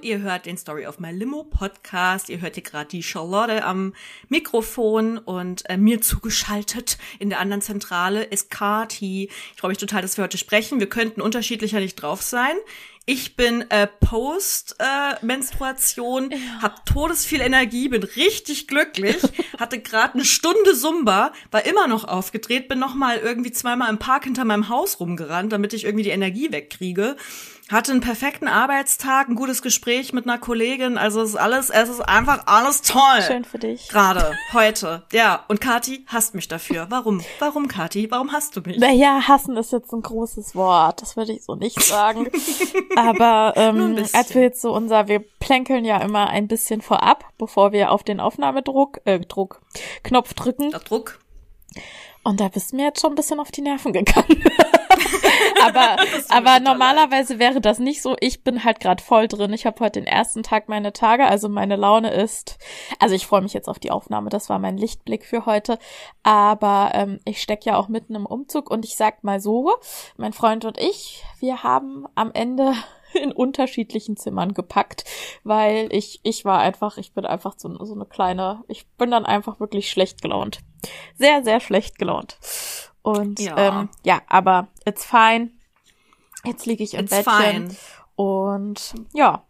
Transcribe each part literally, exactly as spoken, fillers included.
ihr hört den Story of My Limo Podcast. Ihr hört hier gerade die Charlotte am Mikrofon und äh, mir zugeschaltet in der anderen Zentrale ist Kati. Ich freue mich total, dass wir heute sprechen. Wir könnten unterschiedlicher nicht drauf sein. Ich bin äh, Post-Menstruation, äh, ja. hab todesviel Energie, bin richtig glücklich, hatte gerade eine Stunde Zumba, war immer noch aufgedreht, bin noch mal irgendwie zweimal im Park hinter meinem Haus rumgerannt, damit ich irgendwie die Energie wegkriege. Hatte einen perfekten Arbeitstag, ein gutes Gespräch mit einer Kollegin, also es ist alles, es ist einfach alles toll. Schön für dich. Gerade, heute. Ja, und Kati hasst mich dafür. Warum? Warum, Kati? Warum hasst du mich? Naja, hassen ist jetzt ein großes Wort, das würde ich so nicht sagen. Aber ähm, als wir jetzt so unser, wir plänkeln ja immer ein bisschen vorab, bevor wir auf den Aufnahmedruck, äh, Druck, Knopf drücken. Der Druck. Und da bist du mir jetzt schon ein bisschen auf die Nerven gegangen. aber aber normalerweise leid. Wäre das nicht so. Ich bin halt gerade voll drin. Ich habe heute den ersten Tag meiner Tage, also meine Laune ist, also ich freue mich jetzt auf die Aufnahme, das war mein Lichtblick für heute, aber ähm, ich stecke ja auch mitten im Umzug und ich sag mal so, mein Freund und ich, wir haben am Ende in unterschiedlichen Zimmern gepackt, weil ich ich war einfach, ich bin einfach so, so eine kleine, ich bin dann einfach wirklich schlecht gelaunt. Sehr, sehr schlecht gelaunt. Und ja, ähm, ja aber it's fine. Jetzt liege ich im it's Bettchen. Fine. Und ja.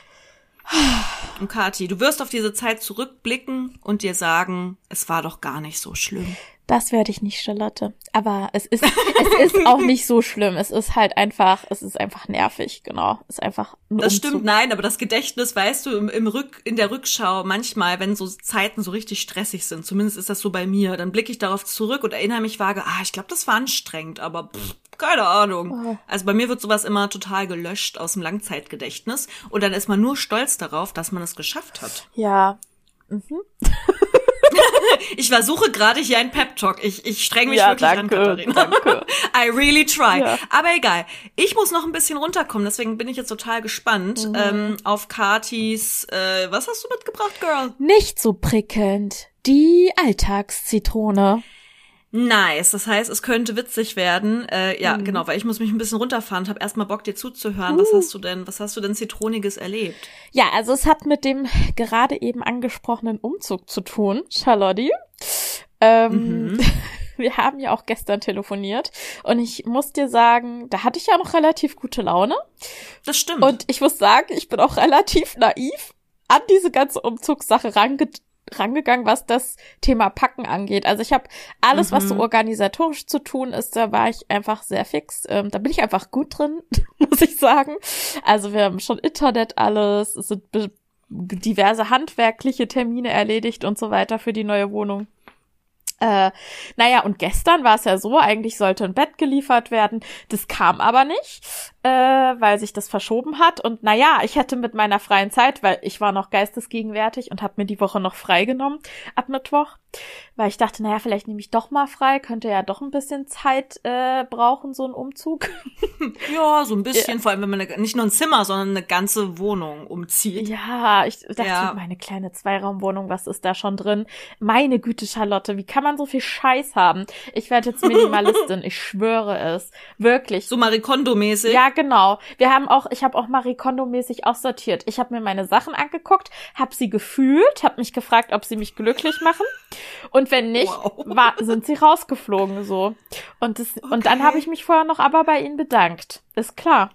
Und Kati, du wirst auf diese Zeit zurückblicken und dir sagen, es war doch gar nicht so schlimm. Das werde ich nicht, Charlotte. Aber es ist, es ist auch nicht so schlimm. Es ist halt einfach, es ist einfach nervig, genau. Es ist einfach ein Das Umzug. stimmt, nein, aber das Gedächtnis, weißt du, im, im Rück, in der Rückschau manchmal, wenn so Zeiten so richtig stressig sind, zumindest ist das so bei mir, dann blicke ich darauf zurück und erinnere mich vage, ah, ich glaube, das war anstrengend, aber pff, keine Ahnung. Oh. Also bei mir wird sowas immer total gelöscht aus dem Langzeitgedächtnis und dann ist man nur stolz darauf, dass man es geschafft hat. Ja. Mhm. Ich versuche gerade hier einen Pep-Talk. Ich, ich streng mich ja, wirklich danke, an, Katharina. Danke. I really try. Ja. Aber egal. Ich muss noch ein bisschen runterkommen, deswegen bin ich jetzt total gespannt mhm. ähm, auf Katis, äh, was hast du mitgebracht, Girl? Nicht so prickelnd. Die Alltagszitrone. Nice, das heißt, es könnte witzig werden. Äh, ja, mhm. genau, weil ich muss mich ein bisschen runterfahren und habe erstmal Bock, dir zuzuhören. Uh. Was hast du denn, was hast du denn Zitroniges erlebt? Ja, also es hat mit dem gerade eben angesprochenen Umzug zu tun, Charlotte. Ähm, mhm. Wir haben ja auch gestern telefoniert und ich muss dir sagen, da hatte ich ja noch relativ gute Laune. Das stimmt. Und ich muss sagen, ich bin auch relativ naiv an diese ganze Umzugssache rangegangen. rangegangen, was das Thema Packen angeht. Also ich habe alles, mhm. was so organisatorisch zu tun ist, da war ich einfach sehr fix. Ähm, da bin ich einfach gut drin, muss ich sagen. Also wir haben schon Internet alles, es sind be- diverse handwerkliche Termine erledigt und so weiter für die neue Wohnung. Äh, naja, und gestern war es ja so, eigentlich sollte ein Bett geliefert werden. Das kam aber nicht, äh, weil sich das verschoben hat. Und naja, ich hätte mit meiner freien Zeit, weil ich war noch geistesgegenwärtig und habe mir die Woche noch frei genommen ab Mittwoch, weil ich dachte, naja, vielleicht nehme ich doch mal frei, könnte ja doch ein bisschen Zeit äh, brauchen, so ein Umzug. Ja, so ein bisschen, ja. Vor allem, wenn man eine, nicht nur ein Zimmer, sondern eine ganze Wohnung umzieht. Ja, ich dachte, ja. meine kleine Zweiraumwohnung, was ist da schon drin? Meine Güte, Charlotte, wie kann man so viel Scheiß haben? Ich werde jetzt Minimalistin, ich schwöre es. Wirklich. So Marie Kondo-mäßig? Ja, genau. Wir haben auch, ich habe auch Marie Kondo-mäßig aussortiert. Ich habe mir meine Sachen angeguckt, habe sie gefühlt, habe mich gefragt, ob sie mich glücklich machen. Und wenn nicht, wow. war, sind sie rausgeflogen so. Und das, okay. Und dann habe ich mich vorher noch aber bei ihnen bedankt. Ist klar.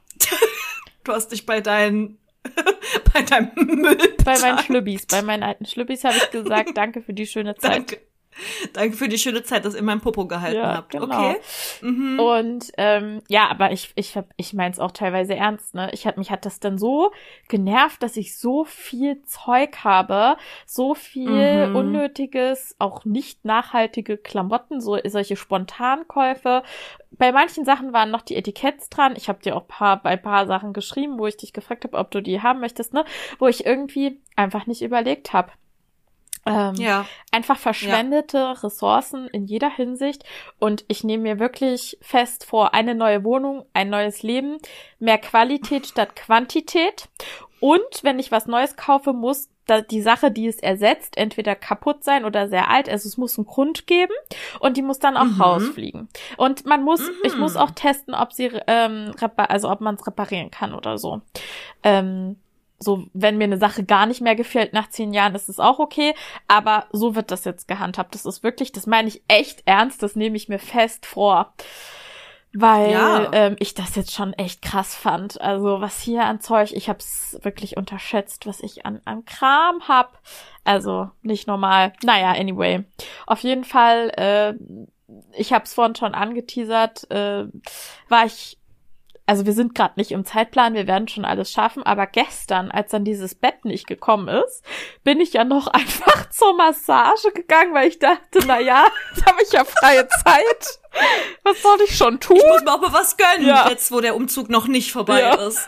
Du hast dich bei deinen bei deinem Müll bedankt. Bei meinen Schlübbis, bei meinen alten Schlübbis habe ich gesagt, danke für die schöne Zeit. Danke. Danke für die schöne Zeit, dass ihr meinen Popo gehalten ja, habt. Genau. Okay. Mhm. Und ähm, ja, aber ich ich ich meine es auch teilweise ernst, ne? Ich hat mich hat das dann so genervt, dass ich so viel Zeug habe, so viel mhm. unnötiges, auch nicht nachhaltige Klamotten, so solche Spontankäufe. Bei manchen Sachen waren noch die Etiketts dran. Ich habe dir auch paar, bei ein paar Sachen geschrieben, wo ich dich gefragt habe, ob du die haben möchtest, ne? Wo ich irgendwie einfach nicht überlegt habe. Ähm, ja. Einfach verschwendete ja. Ressourcen in jeder Hinsicht und ich nehme mir wirklich fest vor, eine neue Wohnung, ein neues Leben, mehr Qualität statt Quantität und wenn ich was Neues kaufe, muss da die Sache, die es ersetzt, entweder kaputt sein oder sehr alt, also es muss einen Grund geben und die muss dann auch mhm. rausfliegen und man muss, mhm. ich muss auch testen, ob sie, ähm, repar- also ob man es reparieren kann oder so. Ähm, so, wenn mir eine Sache gar nicht mehr gefällt nach zehn Jahren, ist es auch okay. Aber so wird das jetzt gehandhabt. Das ist wirklich, das meine ich echt ernst. Das nehme ich mir fest vor. Weil ja. ähm, ich das jetzt schon echt krass fand. Also was hier an Zeug, ich hab's wirklich unterschätzt, was ich an, an Kram hab. Also nicht normal. Naja, anyway. Auf jeden Fall, äh, ich hab's vorhin schon angeteasert, äh, war ich, also wir sind gerade nicht im Zeitplan, wir werden schon alles schaffen, aber gestern, als dann dieses Bett nicht gekommen ist, bin ich ja noch einfach zur Massage gegangen, weil ich dachte, na ja, jetzt habe ich ja freie Zeit. Was soll ich schon tun? Ich muss mir auch mal was gönnen, ja. jetzt wo der Umzug noch nicht vorbei ja. ist.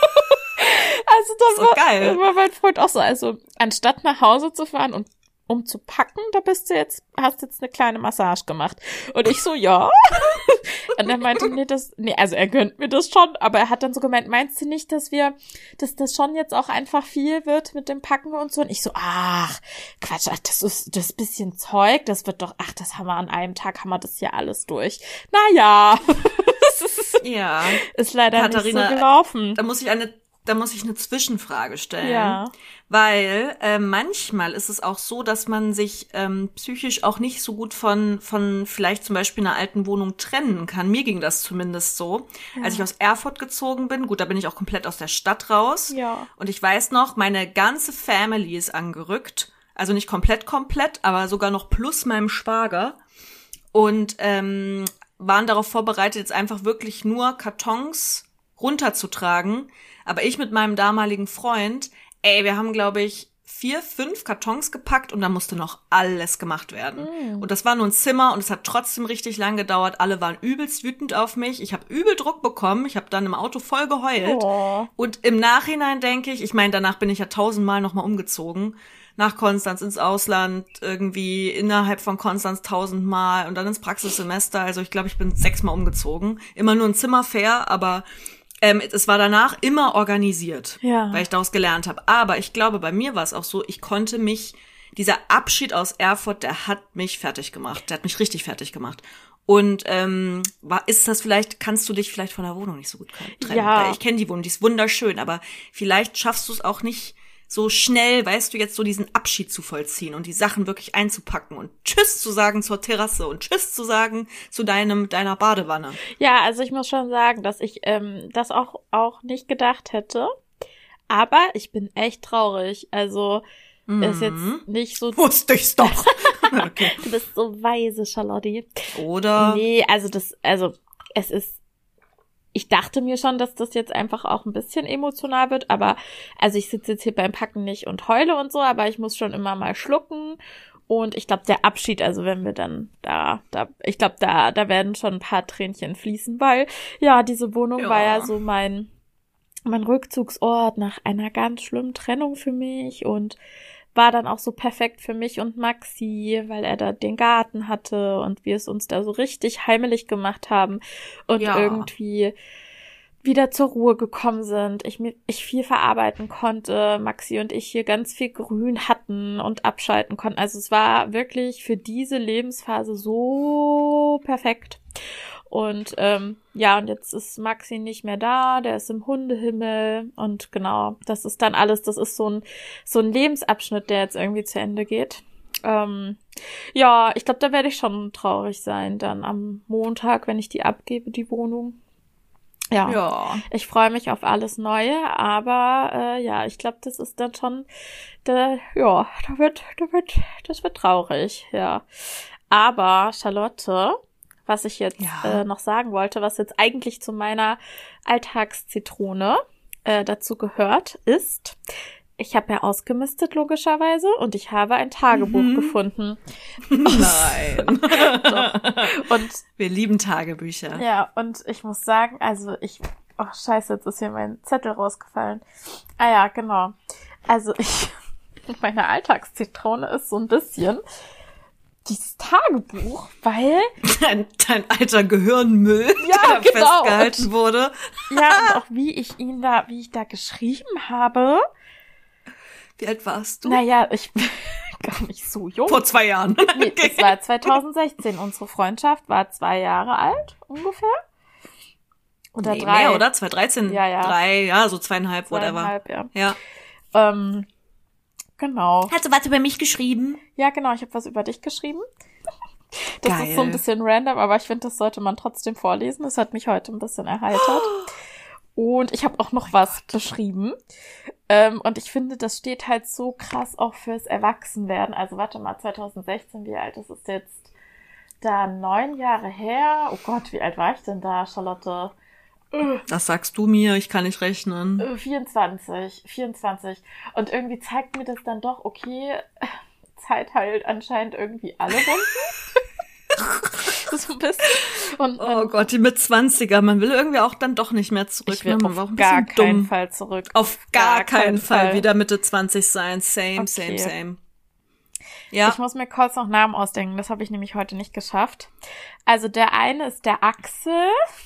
Also das, das war geil. war mein Freund auch so, also anstatt nach Hause zu fahren und um zu packen, da bist du jetzt, hast jetzt eine kleine Massage gemacht. Und ich so, ja. Und er meinte, nee, das, nee, also er gönnt mir das schon, aber er hat dann so gemeint, meinst du nicht, dass wir, dass das schon jetzt auch einfach viel wird mit dem Packen und so? Und ich so, ach, Quatsch, ach, das ist, das bisschen Zeug, das wird doch, ach, das haben wir an einem Tag, haben wir das hier alles durch. Naja. Ja. Ist leider Katharina, nicht so gelaufen. Da muss ich eine Da muss ich eine Zwischenfrage stellen, ja. weil äh, manchmal ist es auch so, dass man sich ähm, psychisch auch nicht so gut von von vielleicht zum Beispiel einer alten Wohnung trennen kann. Mir ging das zumindest so, ja. als ich aus Erfurt gezogen bin. Gut, da bin ich auch komplett aus der Stadt raus. Ja. Und ich weiß noch, meine ganze Family ist angerückt. Also nicht komplett komplett, aber sogar noch plus meinem Schwager. Und ähm, waren darauf vorbereitet, jetzt einfach wirklich nur Kartons runterzutragen. Aber ich mit meinem damaligen Freund, ey, wir haben, glaube ich, vier, fünf Kartons gepackt und da musste noch alles gemacht werden. Mm. Und das war nur ein Zimmer und es hat trotzdem richtig lang gedauert. Alle waren übelst wütend auf mich. Ich habe übel Druck bekommen. Ich habe dann im Auto voll geheult. Oh. Und im Nachhinein denke ich, ich meine, danach bin ich ja tausendmal nochmal umgezogen. Nach Konstanz ins Ausland, irgendwie innerhalb von Konstanz tausendmal und dann ins Praxissemester. Also ich glaube, ich bin sechsmal umgezogen. Immer nur ein Zimmer fair, aber Ähm, es war danach immer organisiert, ja. weil ich daraus gelernt habe. Aber ich glaube, bei mir war es auch so, ich konnte mich, dieser Abschied aus Erfurt, der hat mich fertig gemacht. Der hat mich richtig fertig gemacht. Und ähm, war, ist das vielleicht, kannst du dich vielleicht von der Wohnung nicht so gut trennen? Ja. Weil ich kenne die Wohnung, die ist wunderschön, aber vielleicht schaffst du es auch nicht so schnell, weißt du, jetzt so diesen Abschied zu vollziehen und die Sachen wirklich einzupacken und Tschüss zu sagen zur Terrasse und Tschüss zu sagen zu deinem deiner Badewanne. Ja, also ich muss schon sagen, dass ich ähm, das auch auch nicht gedacht hätte, aber ich bin echt traurig. Also mhm. ist jetzt nicht so. Wusste ich's doch. Okay. Du bist so weise, Charlotte. Oder? Nee, also das, also es ist. Ich dachte mir schon, dass das jetzt einfach auch ein bisschen emotional wird, aber also ich sitze jetzt hier beim Packen nicht und heule und so, aber ich muss schon immer mal schlucken und ich glaube, der Abschied, also wenn wir dann da, da, ich glaube, da, da werden schon ein paar Tränchen fließen, weil ja, diese Wohnung ja. war ja so mein, mein Rückzugsort nach einer ganz schlimmen Trennung für mich und war dann auch so perfekt für mich und Maxi, weil er da den Garten hatte und wir es uns da so richtig heimelig gemacht haben und ja. irgendwie wieder zur Ruhe gekommen sind. Ich mir ich viel verarbeiten konnte, Maxi und ich hier ganz viel Grün hatten und abschalten konnten. Also es war wirklich für diese Lebensphase so perfekt. Und ähm, ja, und jetzt ist Maxi nicht mehr da, der ist im Hundehimmel und genau, das ist dann alles, das ist so ein so ein Lebensabschnitt, der jetzt irgendwie zu Ende geht. Ähm, ja, ich glaube, da werde ich schon traurig sein, dann am Montag, wenn ich die abgebe, die Wohnung. Ja, ja. Ich freue mich auf alles Neue, aber äh, ja, ich glaube, das ist dann schon, da, ja, da wird, da wird, das wird traurig, ja. Aber Charlotte, was ich jetzt ja. äh, noch sagen wollte, was jetzt eigentlich zu meiner Alltagszitrone äh, dazu gehört, ist, ich habe ja ausgemistet logischerweise und ich habe ein Tagebuch mhm. gefunden. Nein. Und wir lieben Tagebücher. Ja, und ich muss sagen, also ich, oh scheiße, jetzt ist hier mein Zettel rausgefallen. Ah ja, genau. Also ich, meine Alltagszitrone ist so ein bisschen dieses Tagebuch, weil dein, dein alter Gehirnmüll, ja, der genau. festgehalten und, wurde. Ja, und auch wie ich ihn da, wie ich da geschrieben habe. Wie alt warst du? Naja, ich bin gar nicht so jung. Vor zwei Jahren. Nee, das war zwanzig sechzehn. Unsere Freundschaft war zwei Jahre alt, ungefähr. Oder nee, drei. Mehr, oder? zwanzig dreizehn, ja, ja. drei, ja, so zweieinhalb, zweieinhalb whatever. Ja. ja. Ähm, genau. Hast du was über mich geschrieben? Ja, genau, ich habe was über dich geschrieben. Das Geil. ist so ein bisschen random, aber ich finde, das sollte man trotzdem vorlesen. Das hat mich heute ein bisschen erheitert. Und ich habe auch noch was beschrieben. Ähm, und ich finde, das steht halt so krass auch fürs Erwachsenwerden. Also warte mal, zwanzig sechzehn, wie alt ist es jetzt? Da neun Jahre her. Oh Gott, wie alt war ich denn da, Charlotte? Das sagst du mir, ich kann nicht rechnen. vierundzwanzig, vierundzwanzig. Und irgendwie zeigt mir das dann doch, okay, Zeit heilt anscheinend irgendwie alle Wunden. So ein bisschen. Und oh Gott, die Mitzwanziger, man will irgendwie auch dann doch nicht mehr zurück. Ich will ne? auf Man gar keinen dumm. Fall zurück. Auf gar, gar keinen, keinen Fall. Fall wieder Mitte zwanzig sein. Same, okay. same, same. Ja. Ich muss mir kurz noch Namen ausdenken, das habe ich nämlich heute nicht geschafft. Also der eine ist der Axel.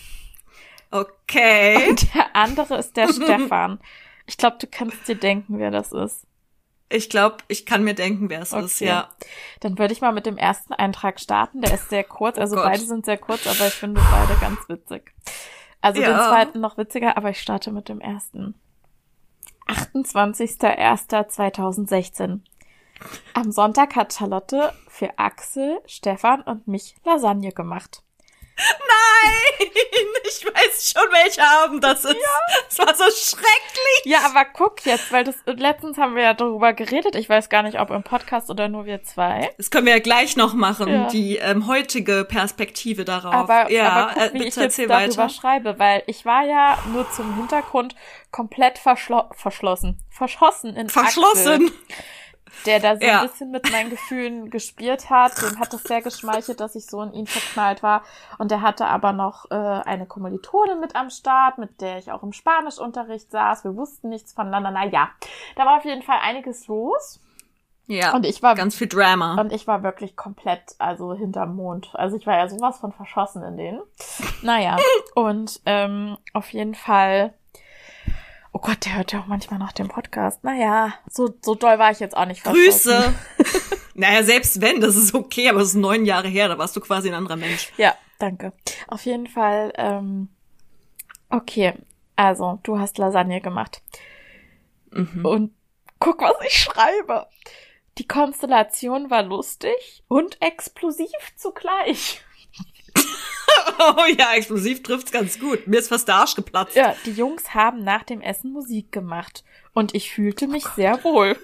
Okay. Und der andere ist der Stefan. Ich glaube, du kannst dir denken, wer das ist. Ich glaube, ich kann mir denken, wer es okay. ist, ja. Dann würde ich mal mit dem ersten Eintrag starten. Der ist sehr kurz, also oh beide sind sehr kurz, aber ich finde beide ganz witzig. Also ja. Den zweiten noch witziger, aber ich starte mit dem ersten. achtundzwanzigster erster zweitausendsechzehn. Am Sonntag hat Charlotte für Axel, Stefan und mich Lasagne gemacht. Nein, ich weiß schon, welcher Abend das ist. Ja. Das war so schrecklich. Ja, aber guck jetzt, weil das letztens haben wir ja darüber geredet. Ich weiß gar nicht, ob im Podcast oder nur wir zwei. Das können wir ja gleich noch machen, ja. die ähm, heutige Perspektive darauf. Aber, ja, aber guck, äh, wie bitte ich jetzt erzähl darüber weiter. schreibe, weil ich war ja nur zum Hintergrund komplett verschlo- verschlossen, verschossen in Verschlossen. Axel, der da so ja. ein bisschen mit meinen Gefühlen gespielt hat. Dem hat es sehr geschmeichelt, dass ich so in ihn verknallt war. Und der hatte aber noch äh, eine Kommilitonin mit am Start, mit der ich auch im Spanischunterricht saß. Wir wussten nichts voneinander. Naja, da war auf jeden Fall einiges los. Ja, und ich war, ganz viel Drama. Und ich war wirklich komplett, also hinterm Mond. Also ich war ja sowas von verschossen in denen. Naja, und ähm, auf jeden Fall... Oh Gott, der hört ja auch manchmal nach dem Podcast. Naja, so, so doll war ich jetzt auch nicht verschossen. Grüße! Naja, selbst wenn, das ist okay, aber es ist neun Jahre her, da warst du quasi ein anderer Mensch. Ja, danke. Auf jeden Fall, ähm, okay, also, du hast Lasagne gemacht. Mhm. Und guck, was ich schreibe. Die Konstellation war lustig und explosiv zugleich. Oh ja, explosiv trifft's ganz gut. Mir ist fast der Arsch geplatzt. Ja, die Jungs haben nach dem Essen Musik gemacht. Und ich fühlte mich oh sehr wohl.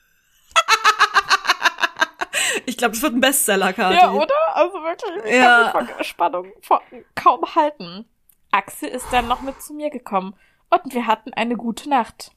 Ich glaube, das wird ein Bestseller, Kathi. Ja, oder? Also wirklich, ich ja. kann mich vor Spannung kaum halten. Axel ist dann noch mit zu mir gekommen. Und wir hatten eine gute Nacht.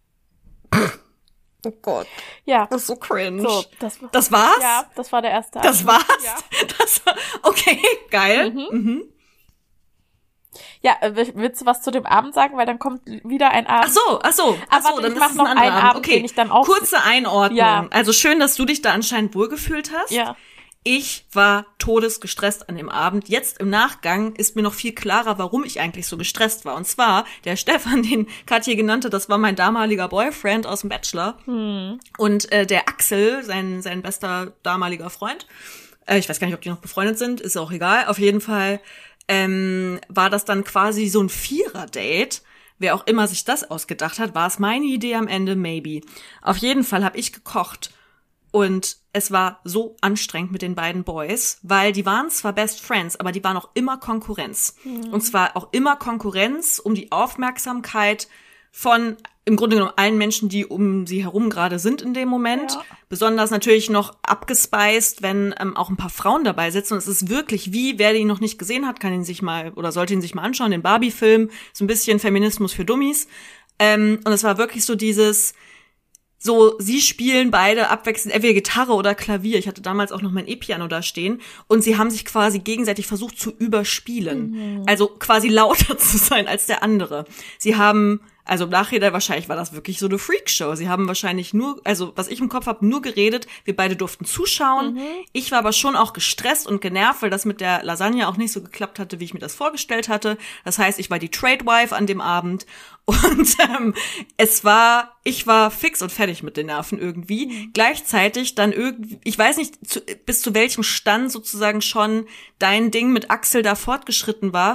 Oh Gott. Ja. Das ist so cringe. So, das, das war's? Ja, das war der erste Abend. Das war's? Ja. Das war, okay, geil. Mhm. Mhm. Ja, willst du was zu dem Abend sagen? Weil dann kommt wieder ein Abend. Ach so, ach so. Ach so, warte, dann ich ist mach es noch ein anderer einen Abend. Abend, Okay, den ich dann auch... kurze Einordnung. Ja. Also schön, dass du dich da anscheinend wohlgefühlt hast. Ja. Ich war todesgestresst an dem Abend. Jetzt im Nachgang ist mir noch viel klarer, warum ich eigentlich so gestresst war. Und zwar, der Stefan, den Katja genannt hat, das war mein damaliger Boyfriend aus dem Bachelor. Hm. Und äh, der Axel, sein sein bester damaliger Freund, äh, ich weiß gar nicht, ob die noch befreundet sind, ist auch egal. Auf jeden Fall ähm, war das dann quasi so ein Vierer-Date. Wer auch immer sich das ausgedacht hat, war es meine Idee am Ende, maybe. Auf jeden Fall habe ich gekocht. Und es war so anstrengend mit den beiden Boys, weil die waren zwar Best Friends, aber die waren auch immer Konkurrenz. Mhm. Und zwar auch immer Konkurrenz um die Aufmerksamkeit von im Grunde genommen allen Menschen, die um sie herum gerade sind in dem Moment. Ja. Besonders natürlich noch abgespeist, wenn ähm, auch ein paar Frauen dabei sitzen. Und es ist wirklich wie, wer den noch nicht gesehen hat, kann ihn sich mal oder sollte ihn sich mal anschauen, den Barbie-Film. So ein bisschen Feminismus für Dummies. Ähm, und es war wirklich so dieses... So, sie spielen beide abwechselnd entweder Gitarre oder Klavier. Ich hatte damals auch noch mein E-Piano da stehen. Und sie haben sich quasi gegenseitig versucht zu überspielen. Mhm. Also quasi lauter zu sein als der andere. Sie haben, also im Nachhinein wahrscheinlich war das wirklich so eine Freakshow. Sie haben wahrscheinlich nur, also was ich im Kopf habe, nur geredet. Wir beide durften zuschauen. Mhm. Ich war aber schon auch gestresst und genervt, weil das mit der Lasagne auch nicht so geklappt hatte, wie ich mir das vorgestellt hatte. Das heißt, ich war die Trade Wife an dem Abend. Und ähm, es war, ich war fix und fertig mit den Nerven irgendwie. Mhm. Gleichzeitig dann irgendwie, ich weiß nicht, zu, bis zu welchem Stand sozusagen schon dein Ding mit Axel da fortgeschritten war,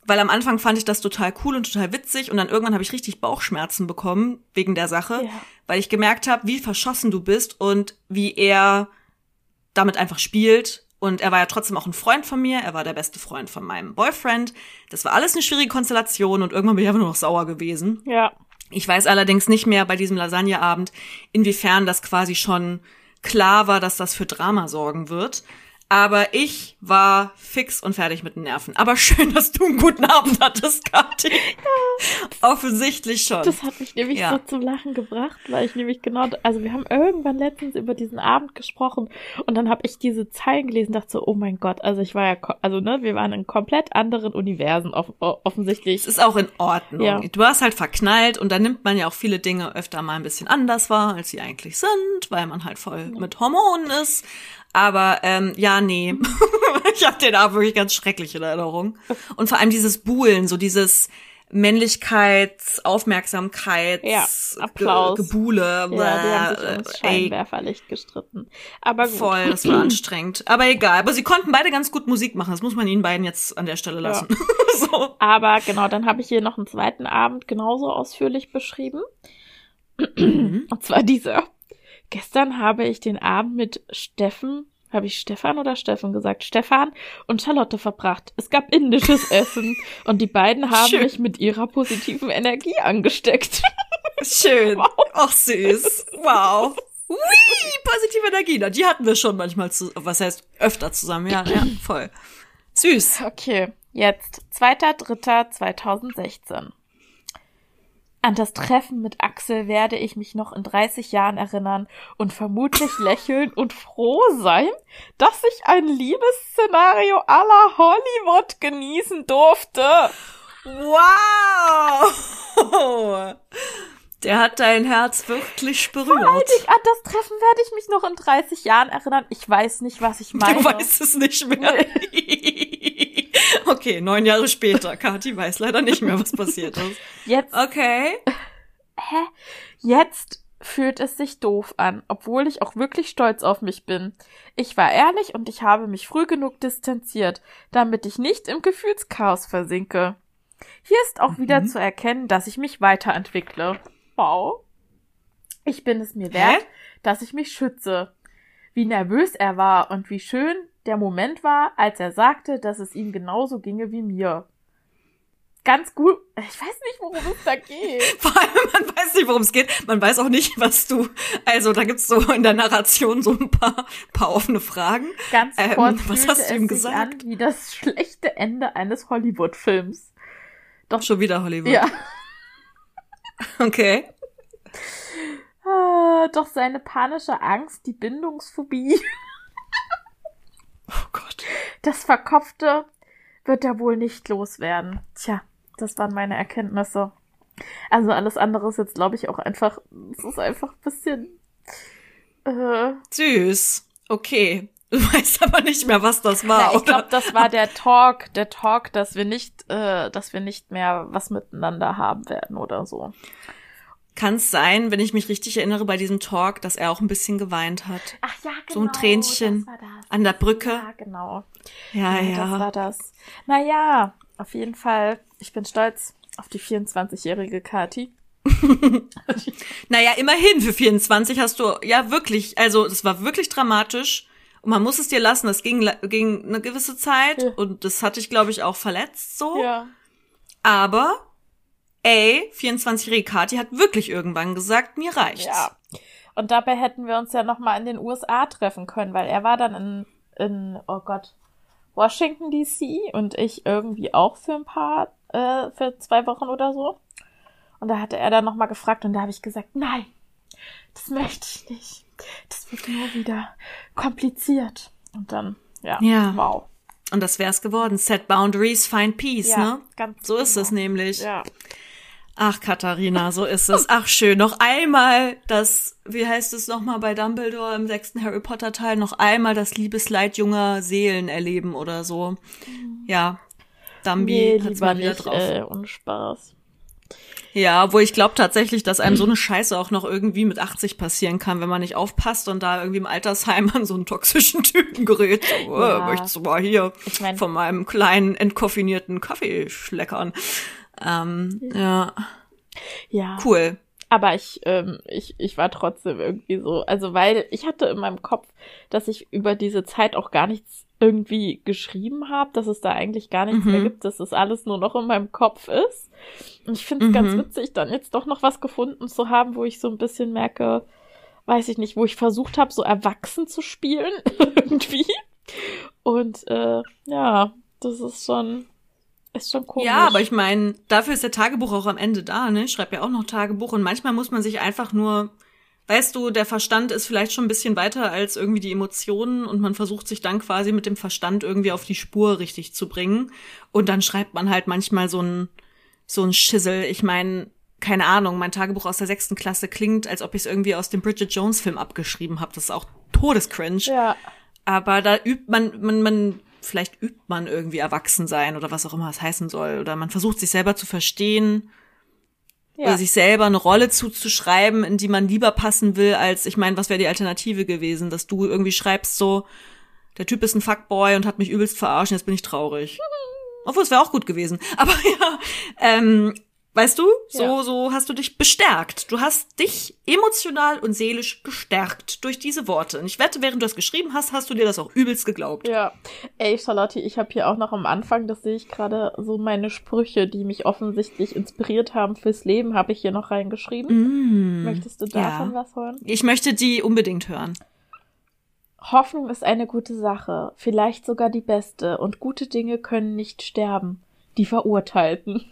weil am Anfang fand ich das total cool und total witzig und dann irgendwann habe ich richtig Bauchschmerzen bekommen wegen der Sache, Ja. weil ich gemerkt habe, wie verschossen du bist und wie er damit einfach spielt. Und er war ja trotzdem auch ein Freund von mir, er war der beste Freund von meinem Boyfriend. Das war alles eine schwierige Konstellation und irgendwann bin ich einfach nur noch sauer gewesen. Ja. Ich weiß allerdings nicht mehr bei diesem Lasagneabend, inwiefern das quasi schon klar war, dass das für Drama sorgen wird. Aber ich war fix und fertig mit den Nerven. Aber schön, dass du einen guten Abend hattest, Kathi. Ja. Offensichtlich schon. Das hat mich nämlich Ja. so zum Lachen gebracht, weil ich nämlich genau, also wir haben irgendwann letztens über diesen Abend gesprochen und dann habe ich diese Zeilen gelesen und dachte so, oh mein Gott, also ich war ja, ko- also ne, wir waren in komplett anderen Universen off- offensichtlich. Es ist auch in Ordnung. Ja. Du warst halt verknallt und da nimmt man ja auch viele Dinge öfter mal ein bisschen anders wahr, als sie eigentlich sind, weil man halt voll Ja. mit mit Hormonen ist. Aber ähm, ja, nee. Ich habe den Abend wirklich ganz schrecklich in Erinnerung. Und vor allem dieses Buhlen, so dieses Männlichkeits-, Aufmerksamkeits-, Ja, Applaus. Ge Gebuhle. Ja, die haben sich Bäh, ums ey, Scheinwerferlicht gestritten. Aber gut. voll, das war anstrengend. Aber egal. Aber sie konnten beide ganz gut Musik machen. Das muss man ihnen beiden jetzt an der Stelle lassen. Ja. So. Aber genau, dann habe ich hier noch einen zweiten Abend genauso ausführlich beschrieben. Mhm. Und zwar dieser. Gestern habe ich den Abend mit Steffen, habe ich Stefan oder Steffen gesagt? Stefan und Charlotte verbracht. Es gab indisches Essen und die beiden haben Schön. mich mit ihrer positiven Energie angesteckt. Schön. Wow. Ach, süß. Wow. Ui, positive Energie. Na, die hatten wir schon manchmal, zu, was heißt öfter zusammen. Ja, ja, voll. Süß. Okay, jetzt zweiter dritter zweitausendsechzehn. An das Treffen mit Axel werde ich mich noch in dreißig Jahren erinnern und vermutlich lächeln und froh sein, dass ich ein Liebesszenario à la Hollywood genießen durfte. Wow. Der hat dein Herz wirklich berührt. Alter, an das Treffen werde ich mich noch in dreißig Jahren erinnern. Ich weiß nicht, was ich meine. Du weißt es nicht mehr. Okay, neun Jahre später. Kathi weiß leider nicht mehr, was passiert ist. Jetzt, Okay. hä? Jetzt fühlt es sich doof an, obwohl ich auch wirklich stolz auf mich bin. Ich war ehrlich und ich habe mich früh genug distanziert, damit ich nicht im Gefühlschaos versinke. Hier ist auch Mhm. wieder zu erkennen, dass ich mich weiterentwickle. Wow. Ich bin es mir wert, Hä? dass ich mich schütze. Wie nervös er war und wie schön der Moment war, als er sagte, dass es ihm genauso ginge wie mir. Ganz gut. Ich weiß nicht, worum es da geht. Vor allem, man weiß nicht, worum es geht. Man weiß auch nicht, was du... Also, da gibt's so in der Narration so ein paar, paar offene Fragen. Ganz Ähm, kurz was fühlte hast du ihm es gesagt? sich an wie das schlechte Ende eines Hollywood-Films. Doch, Schon wieder Hollywood. ja. Okay. Ah, doch seine panische Angst, die Bindungsphobie, Oh Gott. das Verkopfte wird er wohl nicht loswerden. Tja, das waren meine Erkenntnisse. Also alles andere ist jetzt, glaube ich, auch einfach, es ist einfach ein bisschen, äh, Süß. Okay. Du weißt aber nicht mehr, was das war, ja, ich oder? glaube, das war der Talk, der Talk, dass wir nicht, äh, dass wir nicht mehr was miteinander haben werden oder so. Kann es sein, wenn ich mich richtig erinnere bei diesem Talk, dass er auch ein bisschen geweint hat? Ach ja, genau. So ein Tränchen das war das. an der Brücke. Ja, genau. Ja, Ja, ja. das war das. Naja, auf jeden Fall, ich bin stolz auf die vierundzwanzigjährige Kathi. Naja, immerhin, für vierundzwanzig hast du ja wirklich, also das war wirklich dramatisch. Und man muss es dir lassen, das ging, ging eine gewisse Zeit. Ja. Und das hatte ich, glaube ich, auch verletzt so. Ja. Aber, ey, vierundzwanzigjährige Kathi hat wirklich irgendwann gesagt, mir reicht's. Ja. Und dabei hätten wir uns ja noch mal in den U S A treffen können, weil er war dann in, in oh Gott, Washington D C und ich irgendwie auch für ein paar, äh, für zwei Wochen oder so. Und da hatte er dann noch mal gefragt und da habe ich gesagt, nein, das möchte ich nicht. Das wird nur wieder kompliziert. Und dann, ja, Ja. wow. Und das wär's geworden. Set boundaries, find peace, Ja, ne? ganz So ist genau. es nämlich. Ja. Ach, Katharina, so ist es. Ach, schön. Noch einmal das, wie heißt es nochmal bei Dumbledore im sechsten Harry Potter Teil, noch einmal das Liebesleid junger Seelen erleben oder so. Ja, Dumbi Nee, hat's lieber mal wieder nicht, drauf. äh, ohne Spaß. Ja, wo ich glaube tatsächlich, dass einem so eine Scheiße auch noch irgendwie mit achtzig passieren kann, wenn man nicht aufpasst und da irgendwie im Altersheim an so einen toxischen Typen gerät. So, Ja. äh, möchtest du mal hier Ich mein- von meinem kleinen, entkoffinierten Kaffee schleckern? Ähm, ja, Ja. cool. Aber ich, ähm, ich, ich war trotzdem irgendwie so, also weil ich hatte in meinem Kopf, dass ich über diese Zeit auch gar nichts irgendwie geschrieben habe, dass es da eigentlich gar nichts Mhm. mehr gibt, dass das alles nur noch in meinem Kopf ist. Und ich finde es Mhm. ganz witzig, dann jetzt doch noch was gefunden zu haben, wo ich so ein bisschen merke, weiß ich nicht, wo ich versucht habe, so erwachsen zu spielen irgendwie. Und äh, ja, das ist schon, ist schon komisch. Ja, aber ich meine, dafür ist der Tagebuch auch am Ende da, ne? Ich schreibe ja auch noch Tagebuch und manchmal muss man sich einfach nur, weißt du, der Verstand ist vielleicht schon ein bisschen weiter als irgendwie die Emotionen und man versucht sich dann quasi mit dem Verstand irgendwie auf die Spur richtig zu bringen und dann schreibt man halt manchmal so ein so ein Schissel. Ich meine, keine Ahnung, mein Tagebuch aus der sechsten Klasse klingt, als ob ich es irgendwie aus dem Bridget Jones Film abgeschrieben habe. Das ist auch todescringe. Ja. Aber da übt man, man, man, vielleicht übt man irgendwie erwachsen sein oder was auch immer es heißen soll. Oder man versucht sich selber zu verstehen Ja. oder sich selber eine Rolle zuzuschreiben, in die man lieber passen will, als, ich meine, was wäre die Alternative gewesen? Dass du irgendwie schreibst so, der Typ ist ein Fuckboy und hat mich übelst verarscht, jetzt bin ich traurig. Obwohl, es wäre auch gut gewesen. Aber ja, ähm, weißt du, so, Ja. so hast du dich bestärkt. Du hast dich emotional und seelisch gestärkt durch diese Worte. Und ich wette, während du das geschrieben hast, hast du dir das auch übelst geglaubt. Ja, ey Charlotte, ich habe hier auch noch am Anfang, das sehe ich gerade, so meine Sprüche, die mich offensichtlich inspiriert haben fürs Leben, habe ich hier noch reingeschrieben. Mm, Möchtest du ja. davon was hören? Ich möchte die unbedingt hören. Hoffnung ist eine gute Sache, vielleicht sogar die beste, und gute Dinge können nicht sterben. Die Verurteilten.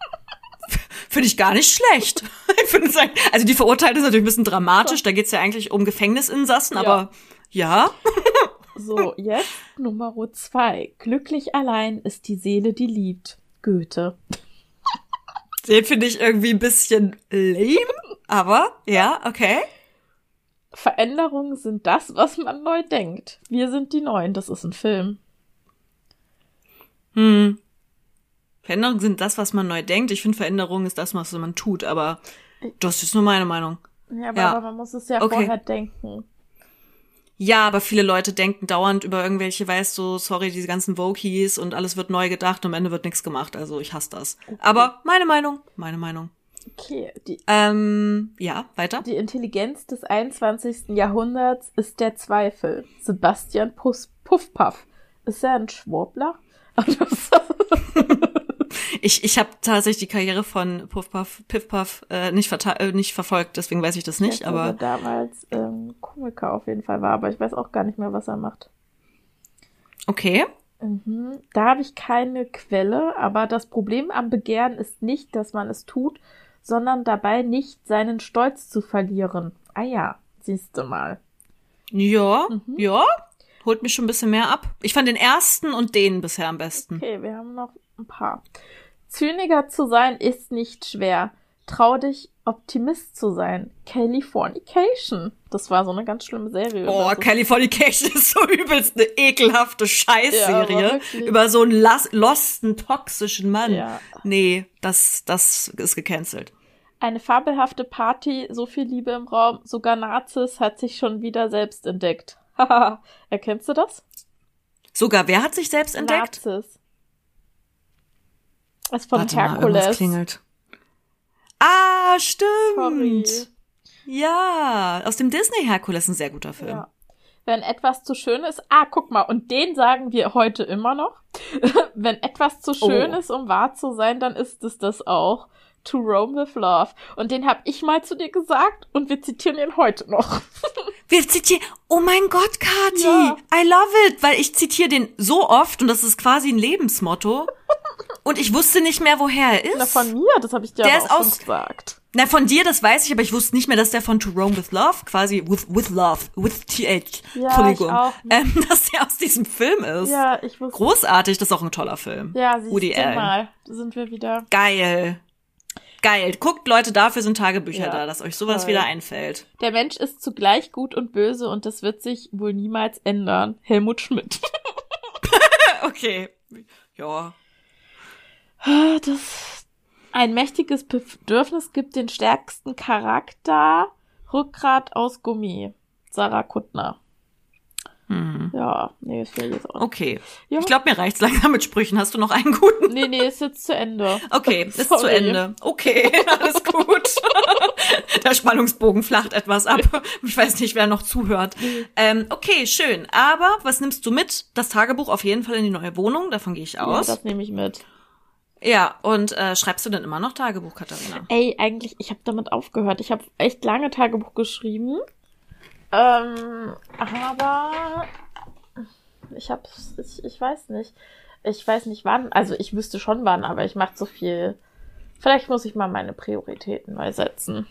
Finde ich gar nicht schlecht. Ich finde es eigentlich- also die Verurteilte ist natürlich ein bisschen dramatisch. Da geht's ja eigentlich um Gefängnisinsassen, Ja. aber ja. So, jetzt Nummer zwei. Glücklich allein ist die Seele, die liebt. Goethe. Den finde ich irgendwie ein bisschen lame, aber ja, okay. Veränderungen sind das, was man neu denkt. Wir sind die Neuen, das ist ein Film. Hm. Veränderungen sind das, was man neu denkt. Ich finde, Veränderung ist das, was man tut, aber das ist nur meine Meinung. Ja, aber, Ja. aber man muss es ja Okay. vorher denken. Ja, aber viele Leute denken dauernd über irgendwelche, weißt du, sorry, diese ganzen Wokies und alles wird neu gedacht und am Ende wird nichts gemacht. Also ich hasse das. Aber meine Meinung, meine Meinung. Okay, die, Ähm, ja, weiter. die Intelligenz des einundzwanzigsten Jahrhunderts ist der Zweifel. Sebastian Puss, Puffpaff. Ist er ein Schwurbler? Ich, ich habe tatsächlich die Karriere von Puff Puff, Piff Puff äh, nicht, verta- äh, nicht verfolgt, deswegen weiß ich das nicht, Ich glaube, aber damals ähm, Komiker auf jeden Fall war, aber ich weiß auch gar nicht mehr, was er macht. okay. Mhm. Da habe ich keine Quelle, aber das Problem am Begehren ist nicht, dass man es tut, sondern dabei nicht seinen Stolz zu verlieren. Ah ja, siehst du mal. Ja, Mhm. ja, holt mich schon ein bisschen mehr ab. Ich fand den ersten und den bisher am besten. Okay, wir haben noch ein paar. Zyniker zu sein ist nicht schwer. Trau dich, Optimist zu sein. Californication. Das war so eine ganz schlimme Serie. Oh, Das ist- Californication ist so übelst eine ekelhafte Ja, Scheißserie aber wirklich. über so einen las- losten, toxischen Mann. Ja. Nee, das, das ist gecancelt. Eine fabelhafte Party, so viel Liebe im Raum, sogar Nazis hat sich schon wieder selbst entdeckt. Haha, erkennst du das? Sogar wer hat sich selbst entdeckt? Nazis. Das ist von Warte mal, irgendwas Herkules. klingelt. Ah, stimmt. Sorry. Ja, aus dem Disney Herkules, ein sehr guter Film. Ja. Wenn etwas zu schön ist, ah, guck mal, und den sagen wir heute immer noch. Wenn etwas zu schön Oh. ist, um wahr zu sein, dann ist es das auch. To roam with love. Und den habe ich mal zu dir gesagt und wir zitieren ihn heute noch. Wir zitieren, oh mein Gott, Kathi, Ja. I love it, weil ich zitiere den so oft und das ist quasi ein Lebensmotto und ich wusste nicht mehr, woher er ist. Na, von mir, das habe ich dir Der aber ist auch aus- schon gesagt. Na, von dir, das weiß ich, aber ich wusste nicht mehr, dass der von To Roam with Love, quasi with, with Love, with T H, Ja, Entschuldigung, ich auch. ähm, dass der aus diesem Film ist. Ja, ich wusste. Großartig, das ist auch ein toller Film. Ja, siehst Woody du Allen. mal. Da sind wir wieder. Geil. Geil. Guckt, Leute, dafür sind Tagebücher Ja, da, dass euch sowas voll. wieder einfällt. Der Mensch ist zugleich gut und böse und das wird sich wohl niemals ändern. Helmut Schmidt. Okay. Ja. Das, Ein mächtiges Bedürfnis gibt den stärksten Charakter. Rückgrat aus Gummi. Sarah Kuttner. Hm. Ja, nee, das will ich jetzt auch nicht. Okay. Ja. Ich glaube, mir reicht's langsam mit Sprüchen. Hast du noch einen guten? Nee, nee, ist jetzt zu Ende. Okay, ist Sorry. zu Ende. Okay, alles gut. Der Spannungsbogen flacht etwas ab. Ich weiß nicht, wer noch zuhört. Ähm, okay, schön. Aber was nimmst du mit? Das Tagebuch auf jeden Fall in die neue Wohnung. Davon gehe ich aus. Ja, das nehme ich mit. Ja, und äh, schreibst du denn immer noch Tagebuch, Katharina? Ey, eigentlich, ich habe damit aufgehört. Ich habe echt lange Tagebuch geschrieben. Ähm, aber ich hab's, ich, ich weiß nicht. Ich weiß nicht wann, also ich wüsste schon wann, aber ich mache so viel. Vielleicht muss ich mal meine Prioritäten neu setzen.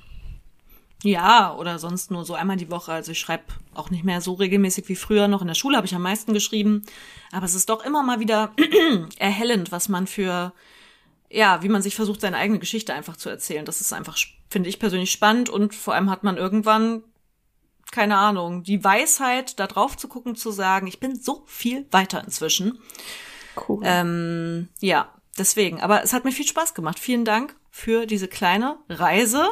Ja, oder sonst nur so einmal die Woche. Also ich schreibe auch nicht mehr so regelmäßig wie früher. Noch in der Schule habe ich am meisten geschrieben. Aber es ist doch immer mal wieder erhellend, was man für, ja, wie man sich versucht, seine eigene Geschichte einfach zu erzählen. Das ist einfach, finde ich persönlich spannend. Und vor allem hat man irgendwann, keine Ahnung, die Weisheit, da drauf zu gucken, zu sagen, ich bin so viel weiter inzwischen. Cool. Ähm, ja, deswegen. Aber es hat mir viel Spaß gemacht. Vielen Dank für diese kleine Reise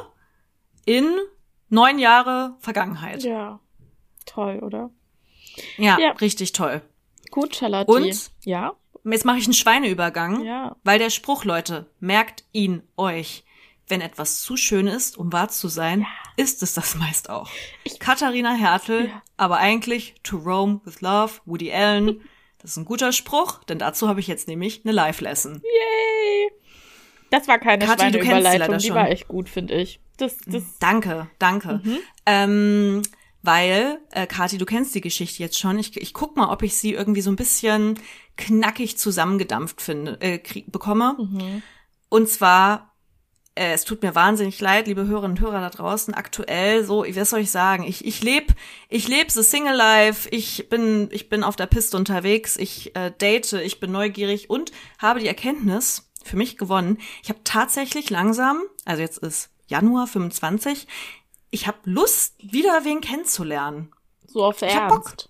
in neun Jahre Vergangenheit. Ja, toll, oder? Ja, Ja. richtig toll. Gut, Charlotte. Und? Ja? Jetzt mache ich einen Schweineübergang, Ja. weil der Spruch, Leute, merkt ihn euch. Wenn etwas zu schön ist, um wahr zu sein, ist es das meist auch. Katharina Hertel, Ja. aber eigentlich To Rome with Love, Woody Allen. Das ist ein guter Spruch, denn dazu habe ich jetzt nämlich eine Live-Lesson. Yay! Das war keine Kathi, du kennst sie Schweineüberleitung, leider die schon. war echt gut, finde ich. Das, das, Danke, danke. Mhm. Ähm, weil, äh, Kathi, du kennst die Geschichte jetzt schon. Ich, ich guck mal, ob ich sie irgendwie so ein bisschen knackig zusammengedampft finde, äh, krieg, bekomme. mhm. Und zwar, äh, es tut mir wahnsinnig leid, liebe Hörerinnen und Hörer da draußen, aktuell so, was soll ich sagen? Ich, ich lebe ich leb the Single Life, ich bin, ich bin auf der Piste unterwegs, ich äh, date, ich bin neugierig und habe die Erkenntnis für mich gewonnen. Ich habe tatsächlich langsam, also jetzt ist Januar fünfundzwanzig, ich habe Lust, wieder wen kennenzulernen. So auf Ich hab Bock. Ernst.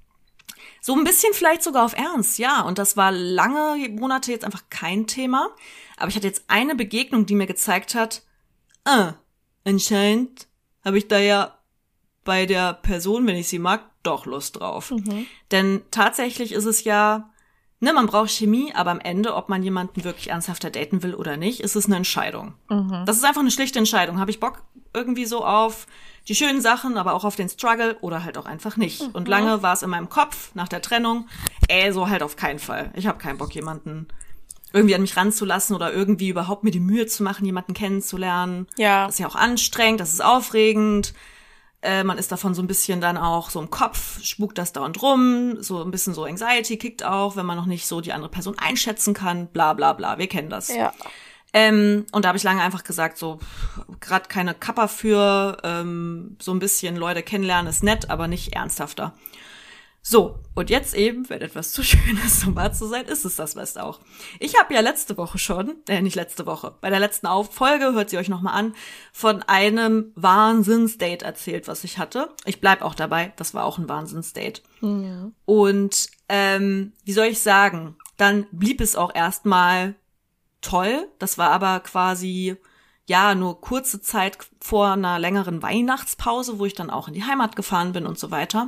So ein bisschen vielleicht sogar auf Ernst, ja. Und das war lange Monate jetzt einfach kein Thema. Aber ich hatte jetzt eine Begegnung, die mir gezeigt hat, ah, anscheinend habe ich da ja bei der Person, wenn ich sie mag, doch Lust drauf. Mhm. Denn tatsächlich ist es ja, ne, man braucht Chemie, aber am Ende, ob man jemanden wirklich ernsthafter daten will oder nicht, ist es eine Entscheidung. Mhm. Das ist einfach eine schlichte Entscheidung. Habe ich Bock irgendwie so auf die schönen Sachen, aber auch auf den Struggle oder halt auch einfach nicht. Mhm. Und lange war es in meinem Kopf nach der Trennung, ey, so halt auf keinen Fall. Ich habe keinen Bock, jemanden irgendwie an mich ranzulassen oder irgendwie überhaupt mir die Mühe zu machen, jemanden kennenzulernen. Ja. Das ist ja auch anstrengend, das ist aufregend. Äh, man ist davon so ein bisschen dann auch so im Kopf, spukt das dauernd rum, so ein bisschen so Anxiety kickt auch, wenn man noch nicht so die andere Person einschätzen kann, bla bla bla, wir kennen das. Ja. Ähm, und da habe ich lange einfach gesagt, so gerade keine Kappa für, ähm, so ein bisschen Leute kennenlernen ist nett, aber nicht ernsthafter. So, und jetzt eben, wenn etwas zu schön ist, um wahr zu sein, ist es das Beste auch. Ich habe ja letzte Woche schon, äh, nicht letzte Woche, bei der letzten Auf- Folge, hört sie euch nochmal an, von einem Wahnsinnsdate erzählt, was ich hatte. Ich bleib auch dabei, das war auch ein Wahnsinnsdate. Mhm. Und ähm, wie soll ich sagen, dann blieb es auch erstmal toll. Das war aber quasi, ja, nur kurze Zeit vor einer längeren Weihnachtspause, wo ich dann auch in die Heimat gefahren bin und so weiter.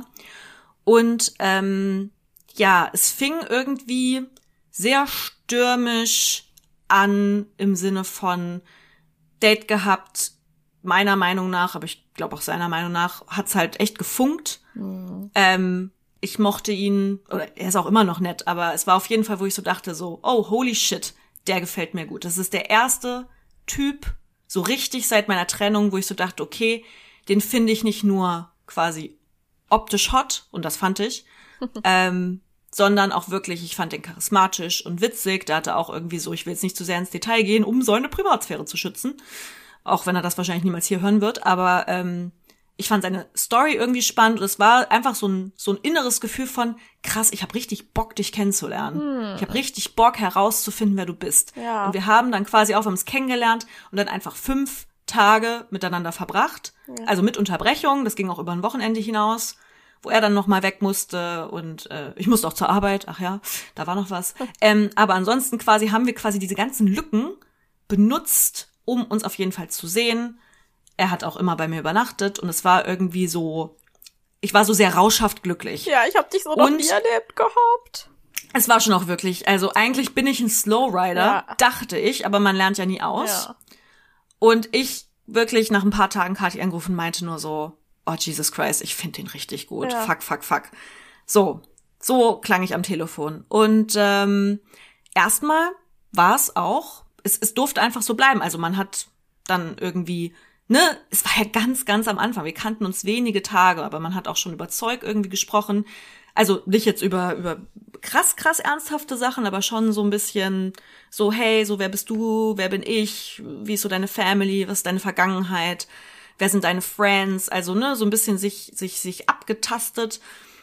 Und ähm, ja, es fing irgendwie sehr stürmisch an im Sinne von Date gehabt, meiner Meinung nach, aber ich glaube auch seiner Meinung nach, hat's halt echt gefunkt. Mhm. Ähm, ich mochte ihn, oder er ist auch immer noch nett, aber es war auf jeden Fall, wo ich so dachte, so, oh, holy shit, der gefällt mir gut. Das ist der erste Typ, so richtig seit meiner Trennung, wo ich so dachte, okay, den finde ich nicht nur quasi optisch hot, und das fand ich, ähm, sondern auch wirklich, ich fand den charismatisch und witzig. Der hatte auch irgendwie so, ich will jetzt nicht zu sehr ins Detail gehen, um seine Privatsphäre zu schützen, auch wenn er das wahrscheinlich niemals hier hören wird, aber ähm, ich fand seine Story irgendwie spannend und es war einfach so ein so ein inneres Gefühl von, krass, ich habe richtig Bock, dich kennenzulernen. Hm. Ich habe richtig Bock, herauszufinden, wer du bist. Ja. Und wir haben dann quasi auch, wir haben uns kennengelernt und dann einfach fünf Tage miteinander verbracht, ja. Also mit Unterbrechung, das ging auch über ein Wochenende hinaus, wo er dann noch mal weg musste und äh, ich musste auch zur Arbeit, ach ja, da war noch was. ähm, aber ansonsten quasi haben wir quasi diese ganzen Lücken benutzt, um uns auf jeden Fall zu sehen. Er hat auch immer bei mir übernachtet und es war irgendwie so, ich war so sehr rauschhaft glücklich. Ja, ich habe dich so noch nie erlebt gehabt. Es war schon auch wirklich, also eigentlich bin ich ein Slowrider, ja. dachte ich, aber man lernt ja nie aus. Ja. Und ich wirklich nach ein paar Tagen Kathi angerufen und meinte nur so, oh Jesus Christ, ich finde den richtig gut. Ja. Fuck, fuck, fuck. So, so klang ich am Telefon. Und ähm, erstmal war es auch, es, es durfte einfach so bleiben. Also man hat dann irgendwie, ne, es war ja ganz, ganz am Anfang. Wir kannten uns wenige Tage, aber man hat auch schon über Zeug irgendwie gesprochen. Also nicht jetzt über über krass, krass ernsthafte Sachen, aber schon so ein bisschen so, hey, so wer bist du, wer bin ich, wie ist so deine Family, was ist deine Vergangenheit, wer sind deine Friends, also ne, so ein bisschen sich sich sich abgetastet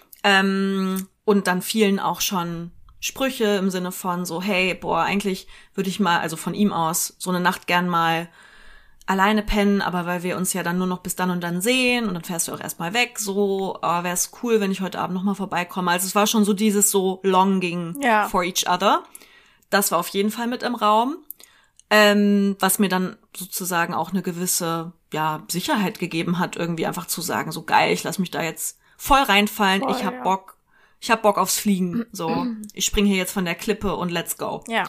ähm, und dann fielen auch schon Sprüche im Sinne von so, hey, boah, eigentlich würde ich mal, also von ihm aus, so eine Nacht gern mal alleine pennen, aber weil wir uns ja dann nur noch bis dann und dann sehen und dann fährst du auch erstmal weg, so, oh, wäre es cool, wenn ich heute Abend nochmal vorbeikomme. Also es war schon so dieses so Longing ja. for each other. Das war auf jeden Fall mit im Raum, ähm, was mir dann sozusagen auch eine gewisse ja Sicherheit gegeben hat, irgendwie einfach zu sagen, so geil, ich lass mich da jetzt voll reinfallen, voll, ich hab ja. Bock, ich hab Bock aufs Fliegen, so, ich spring hier jetzt von der Klippe und let's go. Ja.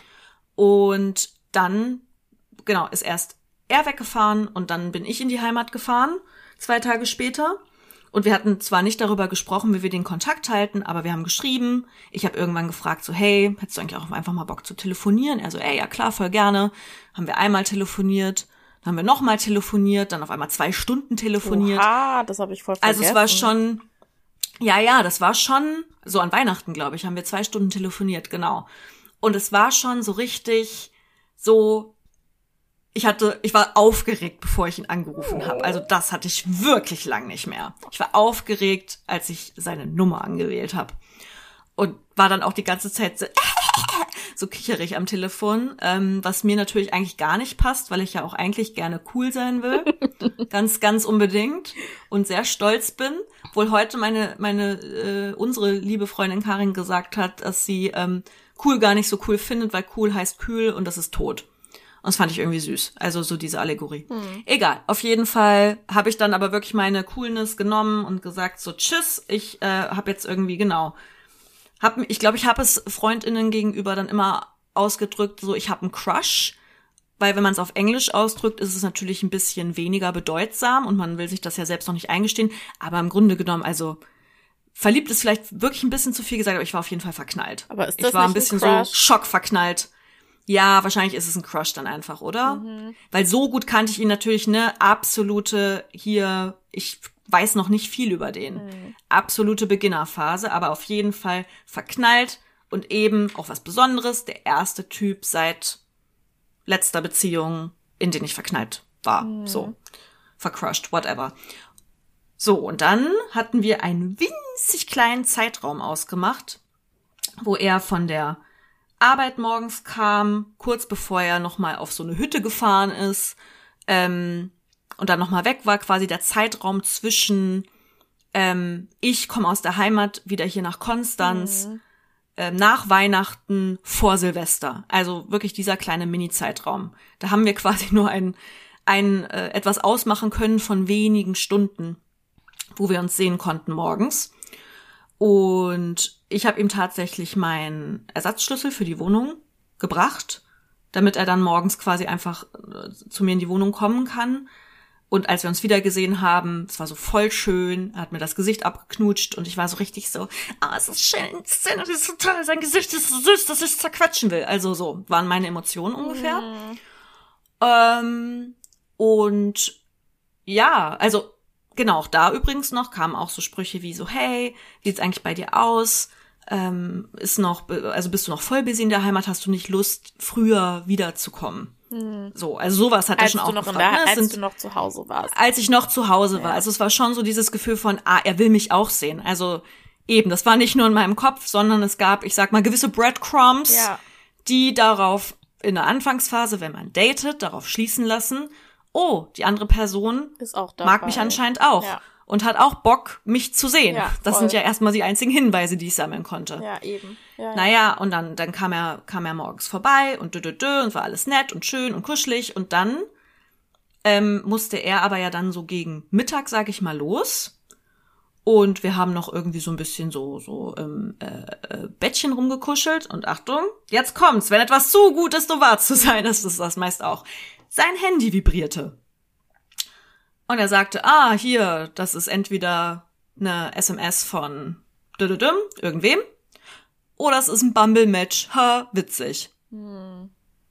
Und dann, genau, ist erst er weggefahren und dann bin ich in die Heimat gefahren, zwei Tage später. Und wir hatten zwar nicht darüber gesprochen, wie wir den Kontakt halten, aber wir haben geschrieben. Ich habe irgendwann gefragt, so hey, hättest du eigentlich auch einfach mal Bock zu telefonieren? Er so, ey, ja klar, voll gerne. Haben wir einmal telefoniert, dann haben wir nochmal telefoniert, dann auf einmal zwei Stunden telefoniert. Oha, das habe ich voll vergessen. Also es war schon, ja, ja, das war schon, so an Weihnachten, glaube ich, haben wir zwei Stunden telefoniert, genau. Und es war schon so richtig so, Ich hatte, ich war aufgeregt, bevor ich ihn angerufen habe. Also das hatte ich wirklich lang nicht mehr. Ich war aufgeregt, als ich seine Nummer angewählt habe. Und war dann auch die ganze Zeit so, so kicherig am Telefon, ähm, was mir natürlich eigentlich gar nicht passt, weil ich ja auch eigentlich gerne cool sein will. ganz, ganz unbedingt. Und sehr stolz bin. Wohl heute meine, meine, äh, unsere liebe Freundin Karin gesagt hat, dass sie ähm, cool gar nicht so cool findet, weil cool heißt kühl und das ist tot. Und das fand ich irgendwie süß. Also so diese Allegorie. Hm. Egal. Auf jeden Fall habe ich dann aber wirklich meine Coolness genommen und gesagt so tschüss. Ich äh, habe jetzt irgendwie, genau, hab, ich glaube, ich habe es FreundInnen gegenüber dann immer ausgedrückt, so ich habe einen Crush. Weil wenn man es auf Englisch ausdrückt, ist es natürlich ein bisschen weniger bedeutsam und man will sich das ja selbst noch nicht eingestehen. Aber im Grunde genommen, also verliebt ist vielleicht wirklich ein bisschen zu viel gesagt, aber ich war auf jeden Fall verknallt. Aber ist das ich war nicht ein bisschen ein so schockverknallt. Ja, wahrscheinlich ist es ein Crush dann einfach, oder? Mhm. Weil so gut kannte ich ihn natürlich, ne, absolute hier, ich weiß noch nicht viel über den. Mhm. Absolute Beginnerphase, aber auf jeden Fall verknallt und eben auch was Besonderes, der erste Typ seit letzter Beziehung, in den ich verknallt war. Mhm. So, vercrushed, whatever. So, und dann hatten wir einen winzig kleinen Zeitraum ausgemacht, wo er von der Arbeit morgens kam, kurz bevor er nochmal auf so eine Hütte gefahren ist ähm, und dann nochmal weg war, quasi der Zeitraum zwischen ähm, ich komme aus der Heimat wieder hier nach Konstanz, mhm. ähm, nach Weihnachten, vor Silvester. Also wirklich dieser kleine Mini-Zeitraum. Da haben wir quasi nur ein, ein äh, etwas ausmachen können von wenigen Stunden, wo wir uns sehen konnten morgens. Und ich habe ihm tatsächlich meinen Ersatzschlüssel für die Wohnung gebracht, damit er dann morgens quasi einfach äh, zu mir in die Wohnung kommen kann. Und als wir uns wieder gesehen haben, es war so voll schön, er hat mir das Gesicht abgeknutscht und ich war so richtig so, ah, oh, es ist schön, das ist so toll, sein Gesicht ist so süß, dass ich es zerquetschen will. Also so waren meine Emotionen ungefähr. Mhm. Ähm, und ja, also genau, auch da übrigens noch kamen auch so Sprüche wie so, hey, wie sieht's eigentlich bei dir aus? Ähm, ist noch, also bist du noch voll busy in der Heimat? Hast du nicht Lust, früher wiederzukommen? Hm. So, also sowas hat er schon auch noch gefragt. Der, ne? als sind, du noch zu Hause warst. Als ich noch zu Hause war. Ja. Also es war schon so dieses Gefühl von, ah, er will mich auch sehen. Also eben, das war nicht nur in meinem Kopf, sondern es gab, ich sag mal, gewisse Breadcrumbs, ja. die darauf in der Anfangsphase, wenn man datet, darauf schließen lassen, oh, die andere Person ist auch dabei. mag mich anscheinend auch. Ja. und hat auch Bock, mich zu sehen. Ja, das sind ja erstmal die einzigen Hinweise, die ich sammeln konnte. Ja, eben. Ja, naja, und dann, dann kam er, kam er morgens vorbei und dö, dö, dö, und war alles nett und schön und kuschelig. Und dann ähm, musste er aber ja dann so gegen Mittag, sag ich mal, los. Und wir haben noch irgendwie so ein bisschen so so ähm, äh, äh, Bettchen rumgekuschelt. Und Achtung, jetzt kommt's. Wenn etwas zu gut ist, um wahr zu sein, ist es das meist auch. Sein Handy vibrierte. Und er sagte, ah, hier, das ist entweder eine S M S von dödödüm, irgendwem, oder es ist ein Bumble-Match. Ha, witzig. Hm.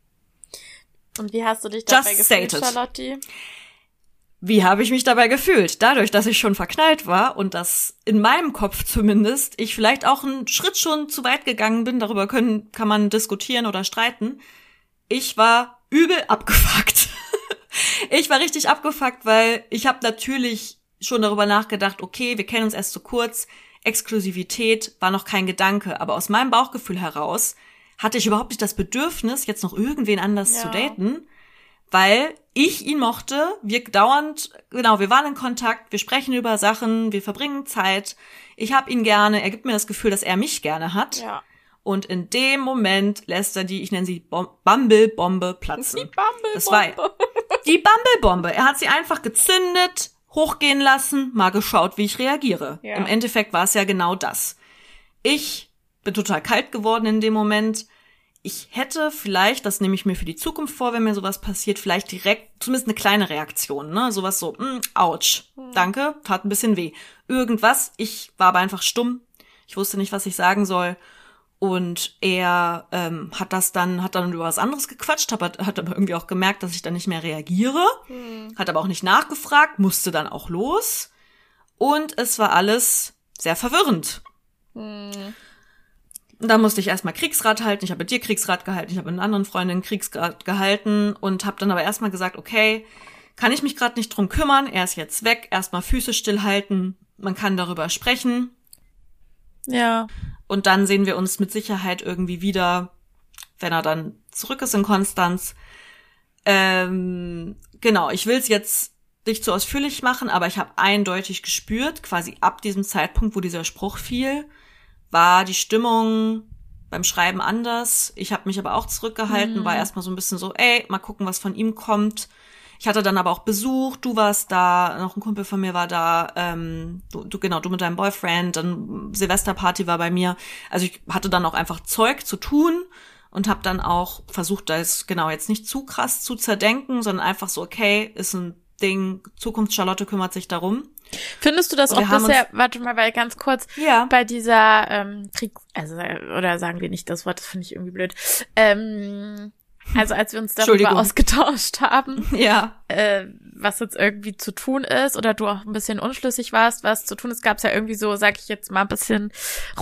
Und wie hast du dich dabei Just gefühlt, stated. Charlotte? Wie habe ich mich dabei gefühlt? Dadurch, dass ich schon verknallt war und dass in meinem Kopf zumindest ich vielleicht auch einen Schritt schon zu weit gegangen bin, darüber können, kann man diskutieren oder streiten. Ich war übel abgefuckt. Ich war richtig abgefuckt, weil ich habe natürlich schon darüber nachgedacht, okay, wir kennen uns erst so kurz, Exklusivität war noch kein Gedanke, aber aus meinem Bauchgefühl heraus hatte ich überhaupt nicht das Bedürfnis, jetzt noch irgendwen anders Ja. zu daten, weil ich ihn mochte, wir dauernd, genau, wir waren in Kontakt, wir sprechen über Sachen, wir verbringen Zeit, ich habe ihn gerne, er gibt mir das Gefühl, dass er mich gerne hat. Ja. Und in dem Moment lässt er die, ich nenne sie Bom- Bumble-Bombe platzen. Die Bumble-Bombe. Das war die Bumble-Bombe. Er hat sie einfach gezündet, hochgehen lassen, mal geschaut, wie ich reagiere. Ja. Im Endeffekt war es ja genau das. Ich bin total kalt geworden in dem Moment. Ich hätte vielleicht, das nehme ich mir für die Zukunft vor, wenn mir sowas passiert, vielleicht direkt, zumindest eine kleine Reaktion, ne? Sowas so, mh, ouch, danke, tat ein bisschen weh. Irgendwas, ich war aber einfach stumm. Ich wusste nicht, was ich sagen soll. Und er ähm, hat das dann, hat dann über was anderes gequatscht, hat, hat aber irgendwie auch gemerkt, dass ich dann nicht mehr reagiere, hm. hat aber auch nicht nachgefragt, musste dann auch los. Und es war alles sehr verwirrend. Hm. Und da musste ich erstmal Kriegsrat halten, ich habe mit dir Kriegsrat gehalten, ich habe mit einer anderen Freundin Kriegsrat gehalten und habe dann aber erstmal gesagt, okay, kann ich mich gerade nicht drum kümmern, er ist jetzt weg, erstmal Füße stillhalten, man kann darüber sprechen. Ja. Und dann sehen wir uns mit Sicherheit irgendwie wieder, wenn er dann zurück ist in Konstanz. Ähm, genau, ich will es jetzt nicht zu ausführlich machen, aber ich habe eindeutig gespürt, quasi ab diesem Zeitpunkt, wo dieser Spruch fiel, war die Stimmung beim Schreiben anders. Ich habe mich aber auch zurückgehalten, mhm. war erstmal so ein bisschen so, ey, mal gucken, was von ihm kommt. Ich hatte dann aber auch Besuch, du warst da, noch ein Kumpel von mir war da, ähm, du, du genau, du mit deinem Boyfriend, dann Silvesterparty war bei mir. Also ich hatte dann auch einfach Zeug zu tun und habe dann auch versucht, das genau jetzt nicht zu krass zu zerdenken, sondern einfach so, okay, ist ein Ding, Zukunft Charlotte kümmert sich darum. Findest du das auch bisher, warte mal, weil ganz kurz, ja. bei dieser ähm, Krieg, also oder sagen wir nicht das Wort, das finde ich irgendwie blöd, ähm, also als wir uns darüber ausgetauscht haben, ja. äh, was jetzt irgendwie zu tun ist oder du auch ein bisschen unschlüssig warst, was zu tun ist, gab es ja irgendwie so, sag ich jetzt mal, ein bisschen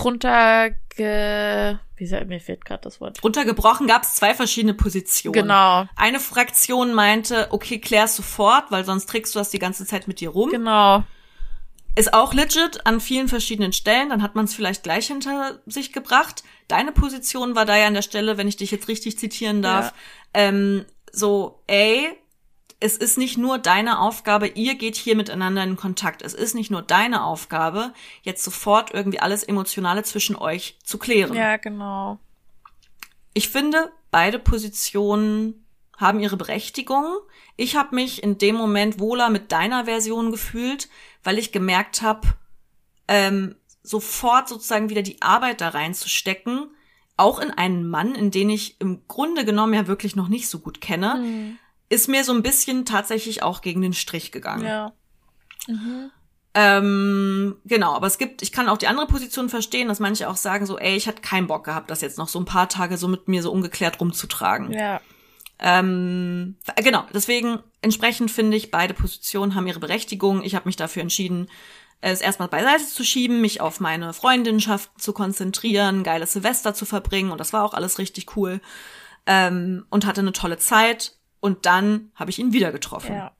runterge... Wie sagt, mir fehlt gerade das Wort. Runtergebrochen gab es zwei verschiedene Positionen. Genau. Eine Fraktion meinte, okay, klär's sofort, weil sonst trägst du das die ganze Zeit mit dir rum. Genau. Ist auch legit an vielen verschiedenen Stellen, dann hat man es vielleicht gleich hinter sich gebracht. Deine Position war da ja an der Stelle, wenn ich dich jetzt richtig zitieren darf, ja. ähm, so, ey, es ist nicht nur deine Aufgabe, ihr geht hier miteinander in Kontakt. Es ist nicht nur deine Aufgabe, jetzt sofort irgendwie alles Emotionale zwischen euch zu klären. Ja, genau. Ich finde, beide Positionen haben ihre Berechtigung. Ich habe mich in dem Moment wohler mit deiner Version gefühlt, weil ich gemerkt habe, ähm, sofort sozusagen wieder die Arbeit da reinzustecken, auch in einen Mann, in den ich im Grunde genommen ja wirklich noch nicht so gut kenne, mhm. ist mir so ein bisschen tatsächlich auch gegen den Strich gegangen. Ja. Mhm. Ähm, genau, aber es gibt, ich kann auch die andere Position verstehen, dass manche auch sagen so, ey, ich hatte keinen Bock gehabt, das jetzt noch so ein paar Tage so mit mir so ungeklärt rumzutragen. Ja. Ähm, genau, deswegen entsprechend finde ich, beide Positionen haben ihre Berechtigung. Ich habe mich dafür entschieden, es erstmal beiseite zu schieben, mich auf meine Freundinnenschaften zu konzentrieren, geiles Silvester zu verbringen und das war auch alles richtig cool ähm, und hatte eine tolle Zeit und dann habe ich ihn wieder getroffen. Ja.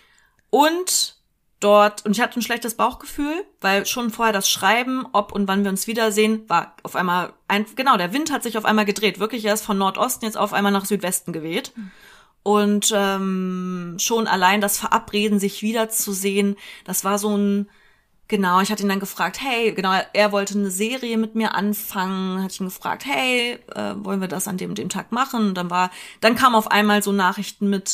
Und dort, und ich hatte ein schlechtes Bauchgefühl, weil schon vorher das Schreiben, ob und wann wir uns wiedersehen, war auf einmal, ein, genau, der Wind hat sich auf einmal gedreht, wirklich erst von Nordosten jetzt auf einmal nach Südwesten geweht. Mhm. Und ähm, schon allein das Verabreden, sich wiederzusehen, das war so ein Genau, ich hatte ihn dann gefragt, hey, genau, er wollte eine Serie mit mir anfangen, hatte ich ihn gefragt, hey, äh, wollen wir das an dem und dem Tag machen? Und dann war, dann kam auf einmal so Nachrichten mit,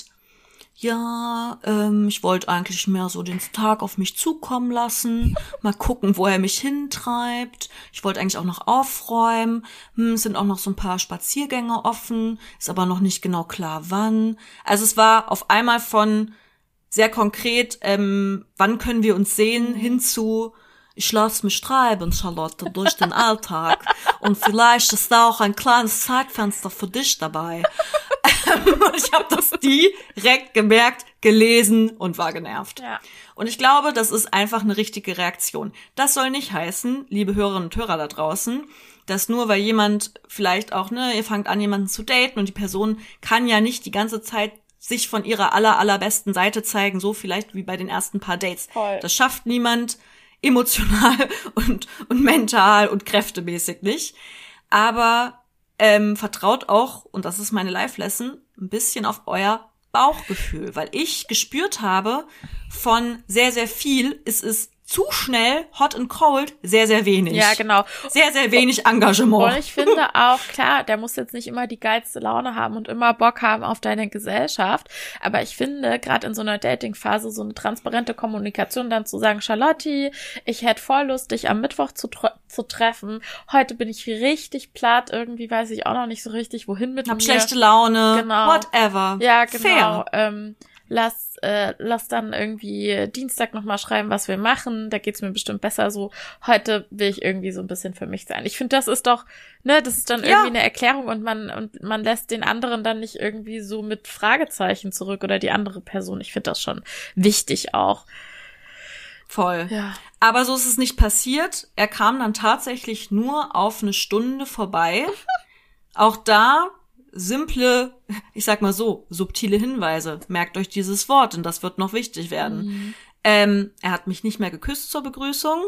ja, ähm, ich wollte eigentlich mehr so den Tag auf mich zukommen lassen, mal gucken, wo er mich hintreibt. Ich wollte eigentlich auch noch aufräumen. Hm, es sind auch noch so ein paar Spaziergänge offen, ist aber noch nicht genau klar, wann. Also es war auf einmal von sehr konkret, ähm, wann können wir uns sehen, hin zu, ich lasse mich treiben, Charlotte, durch den Alltag. Und vielleicht ist da auch ein kleines Zeitfenster für dich dabei. Und ich habe das direkt gemerkt, gelesen und war genervt. Ja. Und ich glaube, das ist einfach eine richtige Reaktion. Das soll nicht heißen, liebe Hörerinnen und Hörer da draußen, dass nur weil jemand vielleicht auch, ne, ihr fangt an, jemanden zu daten und die Person kann ja nicht die ganze Zeit sich von ihrer aller, allerbesten Seite zeigen, so vielleicht wie bei den ersten paar Dates. Voll. Das schafft niemand emotional und, und mental und kräftemäßig nicht. Aber ähm, vertraut auch, und das ist meine Life-Lesson, ein bisschen auf euer Bauchgefühl, weil ich gespürt habe, von sehr, sehr viel ist es zu schnell, hot and cold, sehr, sehr wenig. Ja, genau. Sehr, sehr wenig Engagement. Und ich finde auch, klar, der muss jetzt nicht immer die geilste Laune haben und immer Bock haben auf deine Gesellschaft, aber ich finde, gerade in so einer Dating-Phase, so eine transparente Kommunikation, dann zu sagen, Charlotte, ich hätte voll Lust, dich am Mittwoch zu, tr- zu treffen. Heute bin ich richtig platt, irgendwie weiß ich auch noch nicht so richtig, wohin mit Hab mir. schlechte Laune, Genau. whatever. Ja, genau. Fair. Ähm, lass, äh, lass dann irgendwie Dienstag nochmal schreiben, was wir machen. Da geht's mir bestimmt besser so. Heute will ich irgendwie so ein bisschen für mich sein. Ich finde, das ist doch, ne, das ist dann Ja. irgendwie eine Erklärung und man, und man lässt den anderen dann nicht irgendwie so mit Fragezeichen zurück oder die andere Person. Ich finde das schon wichtig auch. Voll. Ja. Aber so ist es nicht passiert. Er kam dann tatsächlich nur auf eine Stunde vorbei. Auch da simple, ich sag mal so, subtile Hinweise. Merkt euch dieses Wort, und das wird noch wichtig werden. Mhm. Ähm, er hat mich nicht mehr geküsst zur Begrüßung.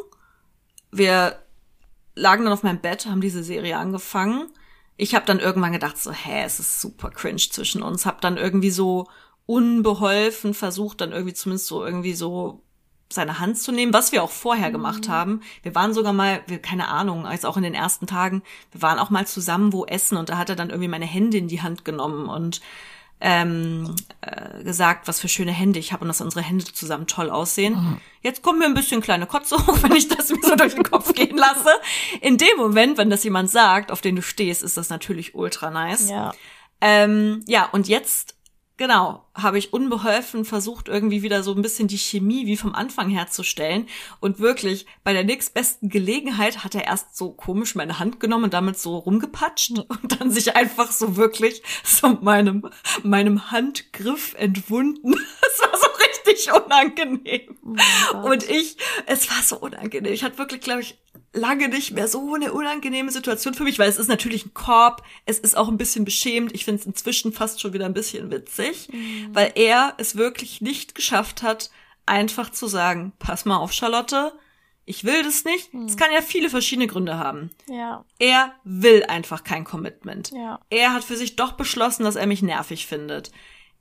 Wir lagen dann auf meinem Bett, haben diese Serie angefangen. Ich habe dann irgendwann gedacht so, hä, es ist super cringe zwischen uns. Hab dann irgendwie so unbeholfen versucht, dann irgendwie zumindest so irgendwie so seine Hand zu nehmen, was wir auch vorher mhm. gemacht haben. Wir waren sogar mal, wir, keine Ahnung, als auch in den ersten Tagen, wir waren auch mal zusammen wo essen und da hat er dann irgendwie meine Hände in die Hand genommen und ähm, äh, gesagt, was für schöne Hände ich habe und dass unsere Hände zusammen toll aussehen. Mhm. Jetzt kommt mir ein bisschen kleine Kotze hoch, wenn ich das mir so durch den Kopf gehen lasse. In dem Moment, wenn das jemand sagt, auf den du stehst, ist das natürlich ultra nice. Ja, ähm, ja und jetzt Genau, habe ich unbeholfen versucht, irgendwie wieder so ein bisschen die Chemie wie vom Anfang herzustellen. Und wirklich, bei der nächstbesten Gelegenheit hat er erst so komisch meine Hand genommen und damit so rumgepatscht und dann sich einfach so wirklich so meinem, meinem Handgriff entwunden. Es war so richtig unangenehm. Oh und ich, es war so unangenehm. Ich hatte wirklich, glaube ich, lange nicht mehr so eine unangenehme Situation für mich, weil es ist natürlich ein Korb, es ist auch ein bisschen beschämt, ich finde es inzwischen fast schon wieder ein bisschen witzig, mhm. weil er es wirklich nicht geschafft hat, einfach zu sagen, pass mal auf, Charlotte, ich will das nicht. Es mhm. kann ja viele verschiedene Gründe haben. Ja. Er will einfach kein Commitment. Ja. Er hat für sich doch beschlossen, dass er mich nervig findet.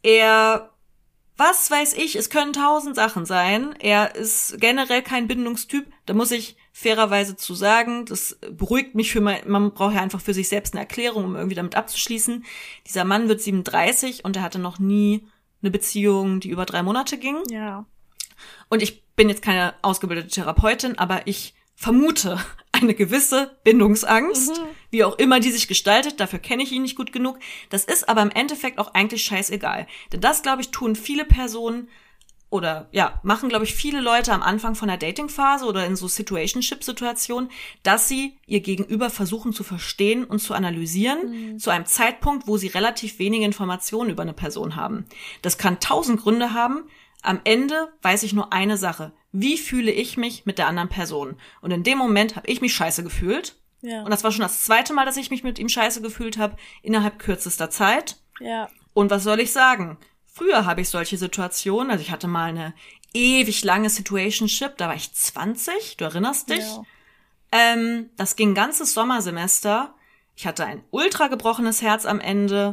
Er Was weiß ich, es können tausend Sachen sein. Er ist generell kein Bindungstyp. Da muss ich fairerweise zu sagen, das beruhigt mich für mein, man braucht ja einfach für sich selbst eine Erklärung, um irgendwie damit abzuschließen. Dieser Mann wird siebenunddreißig und er hatte noch nie eine Beziehung, die über drei Monate ging. Ja. Und ich bin jetzt keine ausgebildete Therapeutin, aber ich vermute eine gewisse Bindungsangst, mhm. wie auch immer die sich gestaltet, dafür kenne ich ihn nicht gut genug. Das ist aber im Endeffekt auch eigentlich scheißegal. Denn das, glaube ich, tun viele Personen oder ja, machen, glaube ich, viele Leute am Anfang von der Datingphase oder in so Situationship-Situationen, dass sie ihr Gegenüber versuchen zu verstehen und zu analysieren, mhm. zu einem Zeitpunkt, wo sie relativ wenige Informationen über eine Person haben. Das kann tausend Gründe haben. Am Ende weiß ich nur eine Sache. Wie fühle ich mich mit der anderen Person? Und in dem Moment habe ich mich scheiße gefühlt. Ja. Und das war schon das zweite Mal, dass ich mich mit ihm scheiße gefühlt habe, innerhalb kürzester Zeit. Ja. Und was soll ich sagen? Früher habe ich solche Situationen, also ich hatte mal eine ewig lange Situationship, da war ich zwanzig, du erinnerst dich? Ja. Ähm, das ging ein ganzes Sommersemester. Ich hatte ein ultra gebrochenes Herz am Ende.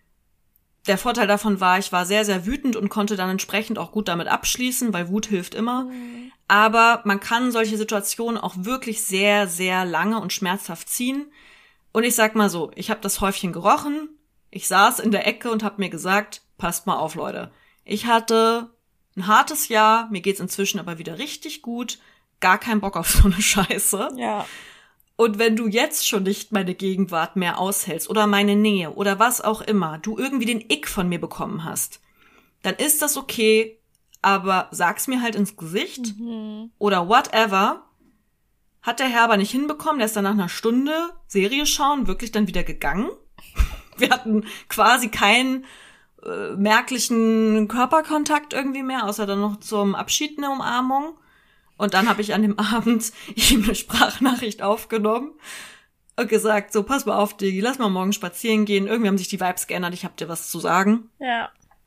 Der Vorteil davon war, ich war sehr, sehr wütend und konnte dann entsprechend auch gut damit abschließen, weil Wut hilft immer. Mhm. Aber man kann solche Situationen auch wirklich sehr, sehr lange und schmerzhaft ziehen. Und ich sag mal so, ich habe das Häufchen gerochen, ich saß in der Ecke und habe mir gesagt, passt mal auf, Leute. Ich hatte ein hartes Jahr, mir geht's inzwischen aber wieder richtig gut, gar keinen Bock auf so eine Scheiße. Ja. Und wenn du jetzt schon nicht meine Gegenwart mehr aushältst oder meine Nähe oder was auch immer, du irgendwie den Ick von mir bekommen hast, dann ist das okay, aber sag's mir halt ins Gesicht Mhm. oder whatever. Hat der Herr aber nicht hinbekommen, der ist dann nach einer Stunde Serie schauen wirklich dann wieder gegangen. Wir hatten quasi keinen äh, merklichen Körperkontakt irgendwie mehr, außer dann noch zum Abschied eine Umarmung. Und dann habe ich an dem Abend ihm eine Sprachnachricht aufgenommen und gesagt, so, pass mal auf, Diggi, lass mal morgen spazieren gehen. Irgendwie haben sich die Vibes geändert, ich hab dir was zu sagen. Ja.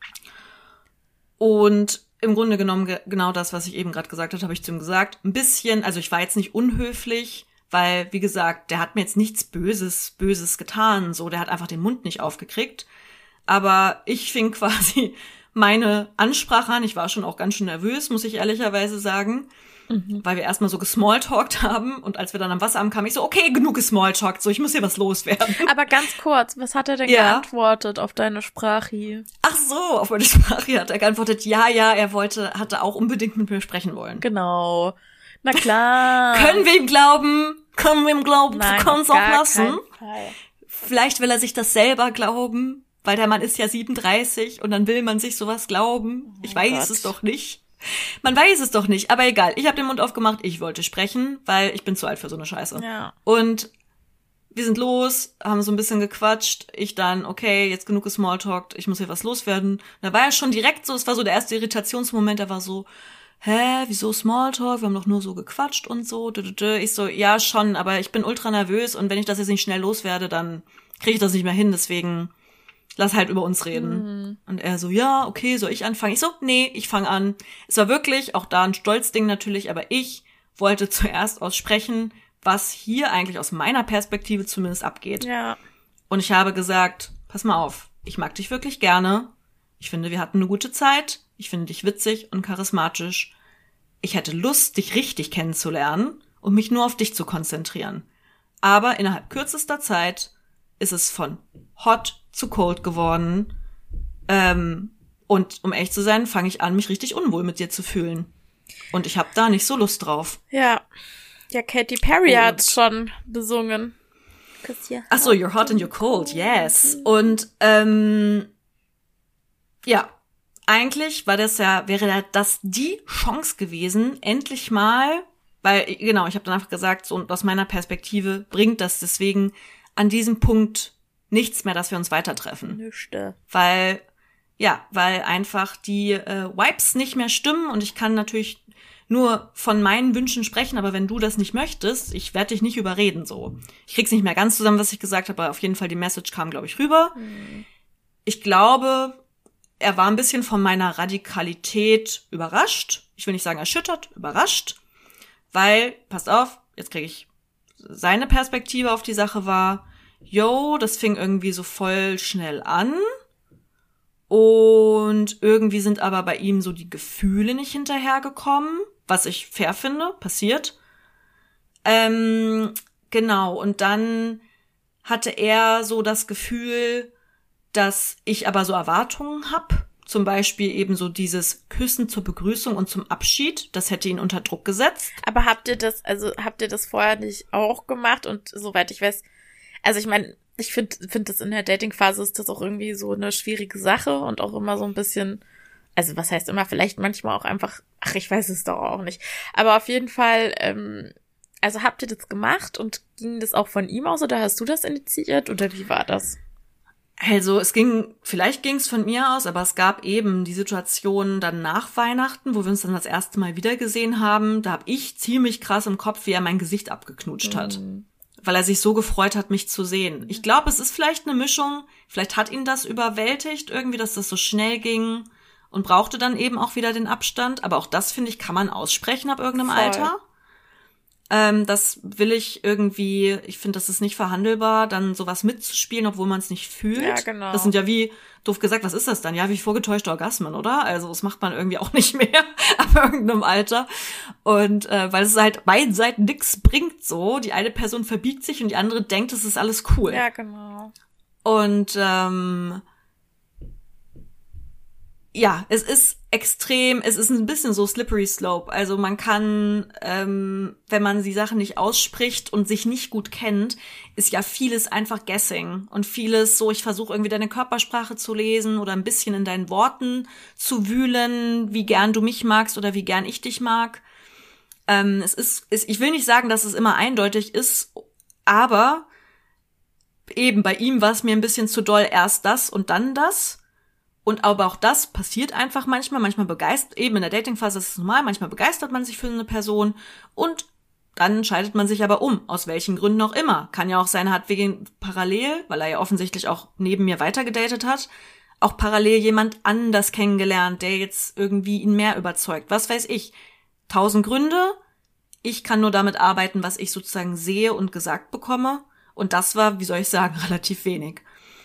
Und im Grunde genommen ge- genau das, was ich eben gerade gesagt habe, habe ich zu ihm gesagt. Ein bisschen, also ich war jetzt nicht unhöflich, weil, wie gesagt, der hat mir jetzt nichts Böses, Böses getan. So, der hat einfach den Mund nicht aufgekriegt. Aber ich fing quasi meine Ansprache an. Ich war schon auch ganz schön nervös, muss ich ehrlicherweise sagen. Mhm. Weil wir erstmal so gesmalltalkt haben und als wir dann am Wasser ankamen, ich so, okay, genug gesmalltalkt, so, ich muss hier was loswerden. Aber ganz kurz, was hat er denn Ja. geantwortet auf deine Sprache? Ach so, auf meine Sprache hat er geantwortet, ja, ja, er wollte, hatte auch unbedingt mit mir sprechen wollen. Genau. Na klar. Können wir ihm glauben? Können wir ihm glauben? Nein, Du kannst auf auch gar lassen. keinen Fall. Vielleicht will er sich das selber glauben, weil der Mann ist ja siebenunddreißig und dann will man sich sowas glauben. Ich Oh weiß Gott. es doch nicht. Man weiß es doch nicht, aber egal. Ich habe den Mund aufgemacht, ich wollte sprechen, weil ich bin zu alt für so eine Scheiße. Ja. Und wir sind los, haben so ein bisschen gequatscht. Ich dann, okay, jetzt genug gesmalltalkt, ich muss hier was loswerden. Da war er schon direkt so, es war so der erste Irritationsmoment, der war so, hä, wieso Smalltalk? Wir haben doch nur so gequatscht und so. Ich so, ja schon, aber ich bin ultra nervös und wenn ich das jetzt nicht schnell loswerde, dann kriege ich das nicht mehr hin, deswegen lass halt über uns reden. Mhm. Und er so, ja, okay, soll ich anfangen? Ich so, nee, ich fange an. Es war wirklich, auch da ein Stolzding natürlich, aber ich wollte zuerst aussprechen, was hier eigentlich aus meiner Perspektive zumindest abgeht. Ja. Und ich habe gesagt, pass mal auf, ich mag dich wirklich gerne. Ich finde, wir hatten eine gute Zeit. Ich finde dich witzig und charismatisch. Ich hätte Lust, dich richtig kennenzulernen und mich nur auf dich zu konzentrieren. Aber innerhalb kürzester Zeit ist es von hot zu cold geworden. Ähm, und um ehrlich zu sein, fange ich an, mich richtig unwohl mit dir zu fühlen. Und ich habe da nicht so Lust drauf. Ja. Ja, Katy Perry Und- hat schon besungen. Ach so, you're hot and you're cold, yes. Und ähm, ja, eigentlich war das ja, wäre das die Chance gewesen, endlich mal, weil, genau, ich habe dann einfach gesagt, so und aus meiner Perspektive bringt das deswegen an diesem Punkt nichts mehr, dass wir uns weitertreffen. Nüchte. Weil, ja, weil einfach die äh, Vibes nicht mehr stimmen und ich kann natürlich nur von meinen Wünschen sprechen, aber wenn du das nicht möchtest, ich werde dich nicht überreden, so. Ich krieg's nicht mehr ganz zusammen, was ich gesagt habe, aber auf jeden Fall die Message kam, glaube ich, rüber. Mhm. Ich glaube, er war ein bisschen von meiner Radikalität überrascht. Ich will nicht sagen erschüttert, überrascht. Weil, passt auf, jetzt kriege ich seine Perspektive auf die Sache war, yo, das fing irgendwie so voll schnell an. Und irgendwie sind aber bei ihm so die Gefühle nicht hinterhergekommen, was ich fair finde, passiert. Ähm, genau, und dann hatte er so das Gefühl, dass ich aber so Erwartungen hab. Zum Beispiel eben so dieses Küssen zur Begrüßung und zum Abschied. Das hätte ihn unter Druck gesetzt. Aber habt ihr das, also habt ihr das vorher nicht auch gemacht? Und soweit ich weiß, also ich meine, ich finde, find das in der Dating-Phase ist das auch irgendwie so eine schwierige Sache und auch immer so ein bisschen, also was heißt immer, vielleicht manchmal auch einfach, ach, ich weiß es doch auch nicht. Aber auf jeden Fall, ähm, also habt ihr das gemacht und ging das auch von ihm aus oder hast du das initiiert oder wie war das? Also es ging, vielleicht ging es von mir aus, aber es gab eben die Situation dann nach Weihnachten, wo wir uns dann das erste Mal wiedergesehen haben. Da habe ich ziemlich krass im Kopf, wie er mein Gesicht abgeknutscht hat. Mhm. Weil er sich so gefreut hat, mich zu sehen. Ich glaube, es ist vielleicht eine Mischung. Vielleicht hat ihn das überwältigt, irgendwie, dass das so schnell ging und brauchte dann eben auch wieder den Abstand. Aber auch das, finde ich, kann man aussprechen ab irgendeinem Voll. Alter. Ähm, das will ich irgendwie, ich finde, das ist nicht verhandelbar, dann sowas mitzuspielen, obwohl man es nicht fühlt. Ja, genau. Das sind ja wie, doof gesagt, was ist das dann? Ja, wie vorgetäuschte Orgasmen, oder? Also das macht man irgendwie auch nicht mehr ab irgendeinem Alter. Und äh, weil es halt beiden Seiten nix bringt so. Die eine Person verbiegt sich und die andere denkt, es ist alles cool. Ja, genau. Und ähm, ja, es ist extrem, es ist ein bisschen so slippery slope. Also man kann, ähm, wenn man die Sachen nicht ausspricht und sich nicht gut kennt, ist ja vieles einfach guessing. Und vieles so, ich versuche irgendwie deine Körpersprache zu lesen oder ein bisschen in deinen Worten zu wühlen, wie gern du mich magst oder wie gern ich dich mag. Ähm, es ist, ist, ich will nicht sagen, dass es immer eindeutig ist, aber eben bei ihm war es mir ein bisschen zu doll, erst das und dann das. Und aber auch das passiert einfach manchmal, manchmal begeistert, eben in der Datingphase ist es normal, manchmal begeistert man sich für eine Person und dann scheidet man sich aber um, aus welchen Gründen auch immer. Kann ja auch sein, er hat wegen parallel, weil er ja offensichtlich auch neben mir weitergedatet hat, auch parallel jemand anders kennengelernt, der jetzt irgendwie ihn mehr überzeugt. Was weiß ich. Tausend Gründe. Ich kann nur damit arbeiten, was ich sozusagen sehe und gesagt bekomme. Und das war, wie soll ich sagen, relativ wenig.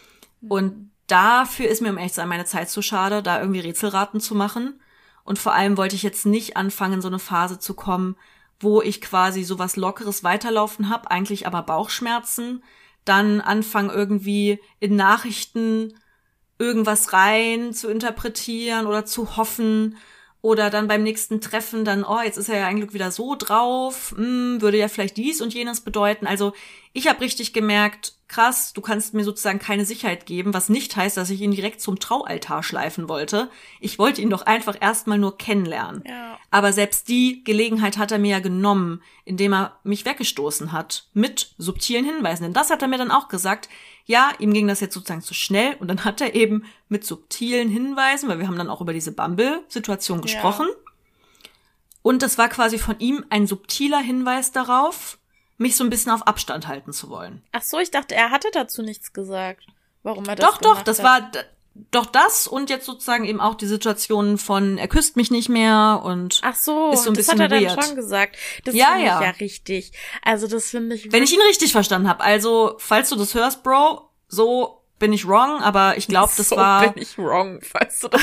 Und dafür ist mir, um ehrlich zu sein, meine Zeit zu schade, da irgendwie Rätselraten zu machen. Und vor allem wollte ich jetzt nicht anfangen, in so eine Phase zu kommen, wo ich quasi sowas Lockeres weiterlaufen habe, eigentlich aber Bauchschmerzen, dann anfangen irgendwie in Nachrichten irgendwas rein zu interpretieren oder zu hoffen oder dann beim nächsten Treffen dann, oh, jetzt ist er ja eigentlich wieder so drauf, hm, würde ja vielleicht dies und jenes bedeuten. Also ich habe richtig gemerkt, krass, du kannst mir sozusagen keine Sicherheit geben, was nicht heißt, dass ich ihn direkt zum Traualtar schleifen wollte. Ich wollte ihn doch einfach erstmal nur kennenlernen. Ja. Aber selbst die Gelegenheit hat er mir ja genommen, indem er mich weggestoßen hat mit subtilen Hinweisen. Denn das hat er mir dann auch gesagt. Ja, ihm ging das jetzt sozusagen zu schnell und dann hat er eben mit subtilen Hinweisen, weil wir haben dann auch über diese Bumble-Situation gesprochen. Ja. Und das war quasi von ihm ein subtiler Hinweis darauf, mich so ein bisschen auf Abstand halten zu wollen. Ach so, ich dachte, er hatte dazu nichts gesagt, warum er das Doch, gemacht doch, das hat. war doch das und jetzt sozusagen eben auch die Situation von, er küsst mich nicht mehr und Ach so, ist so ein das bisschen hat er weird. dann schon gesagt. Das Ja, finde ich ja. ja richtig. Also das finde ich... Wenn ich ihn richtig verstanden habe, also falls du das hörst, Bro, so bin ich wrong, aber ich glaube, das so war... So bin ich wrong, falls du das...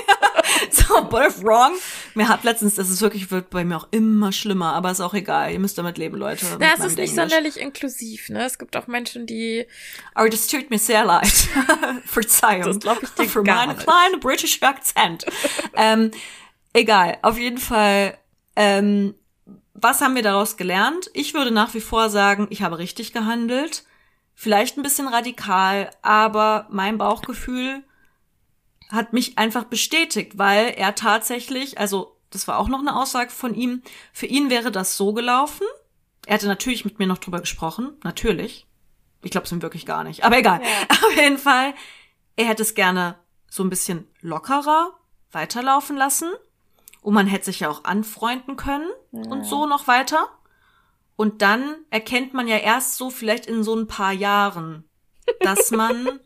So, both wrong. Mir hat letztens, das ist wirklich, wird bei mir auch immer schlimmer, aber ist auch egal. Ihr müsst damit leben, Leute. Na, es ist nicht sonderlich inklusiv, ne? Es gibt auch Menschen, die... Aber das tut mir sehr leid. Verzeihung. Das glaube ich dir Für gar meinen nicht. kleinen britischen Akzent. ähm, egal, auf jeden Fall, ähm, was haben wir daraus gelernt? Ich würde nach wie vor sagen, ich habe richtig gehandelt. Vielleicht ein bisschen radikal, aber mein Bauchgefühl hat mich einfach bestätigt, weil er tatsächlich, also das war auch noch eine Aussage von ihm, für ihn wäre das so gelaufen. Er hatte natürlich mit mir noch drüber gesprochen, natürlich. Ich glaube es ihm wirklich gar nicht, aber egal. Ja. Auf jeden Fall, er hätte es gerne so ein bisschen lockerer weiterlaufen lassen und man hätte sich ja auch anfreunden können Ja. und so noch weiter. Und dann erkennt man ja erst so vielleicht in so ein paar Jahren, dass man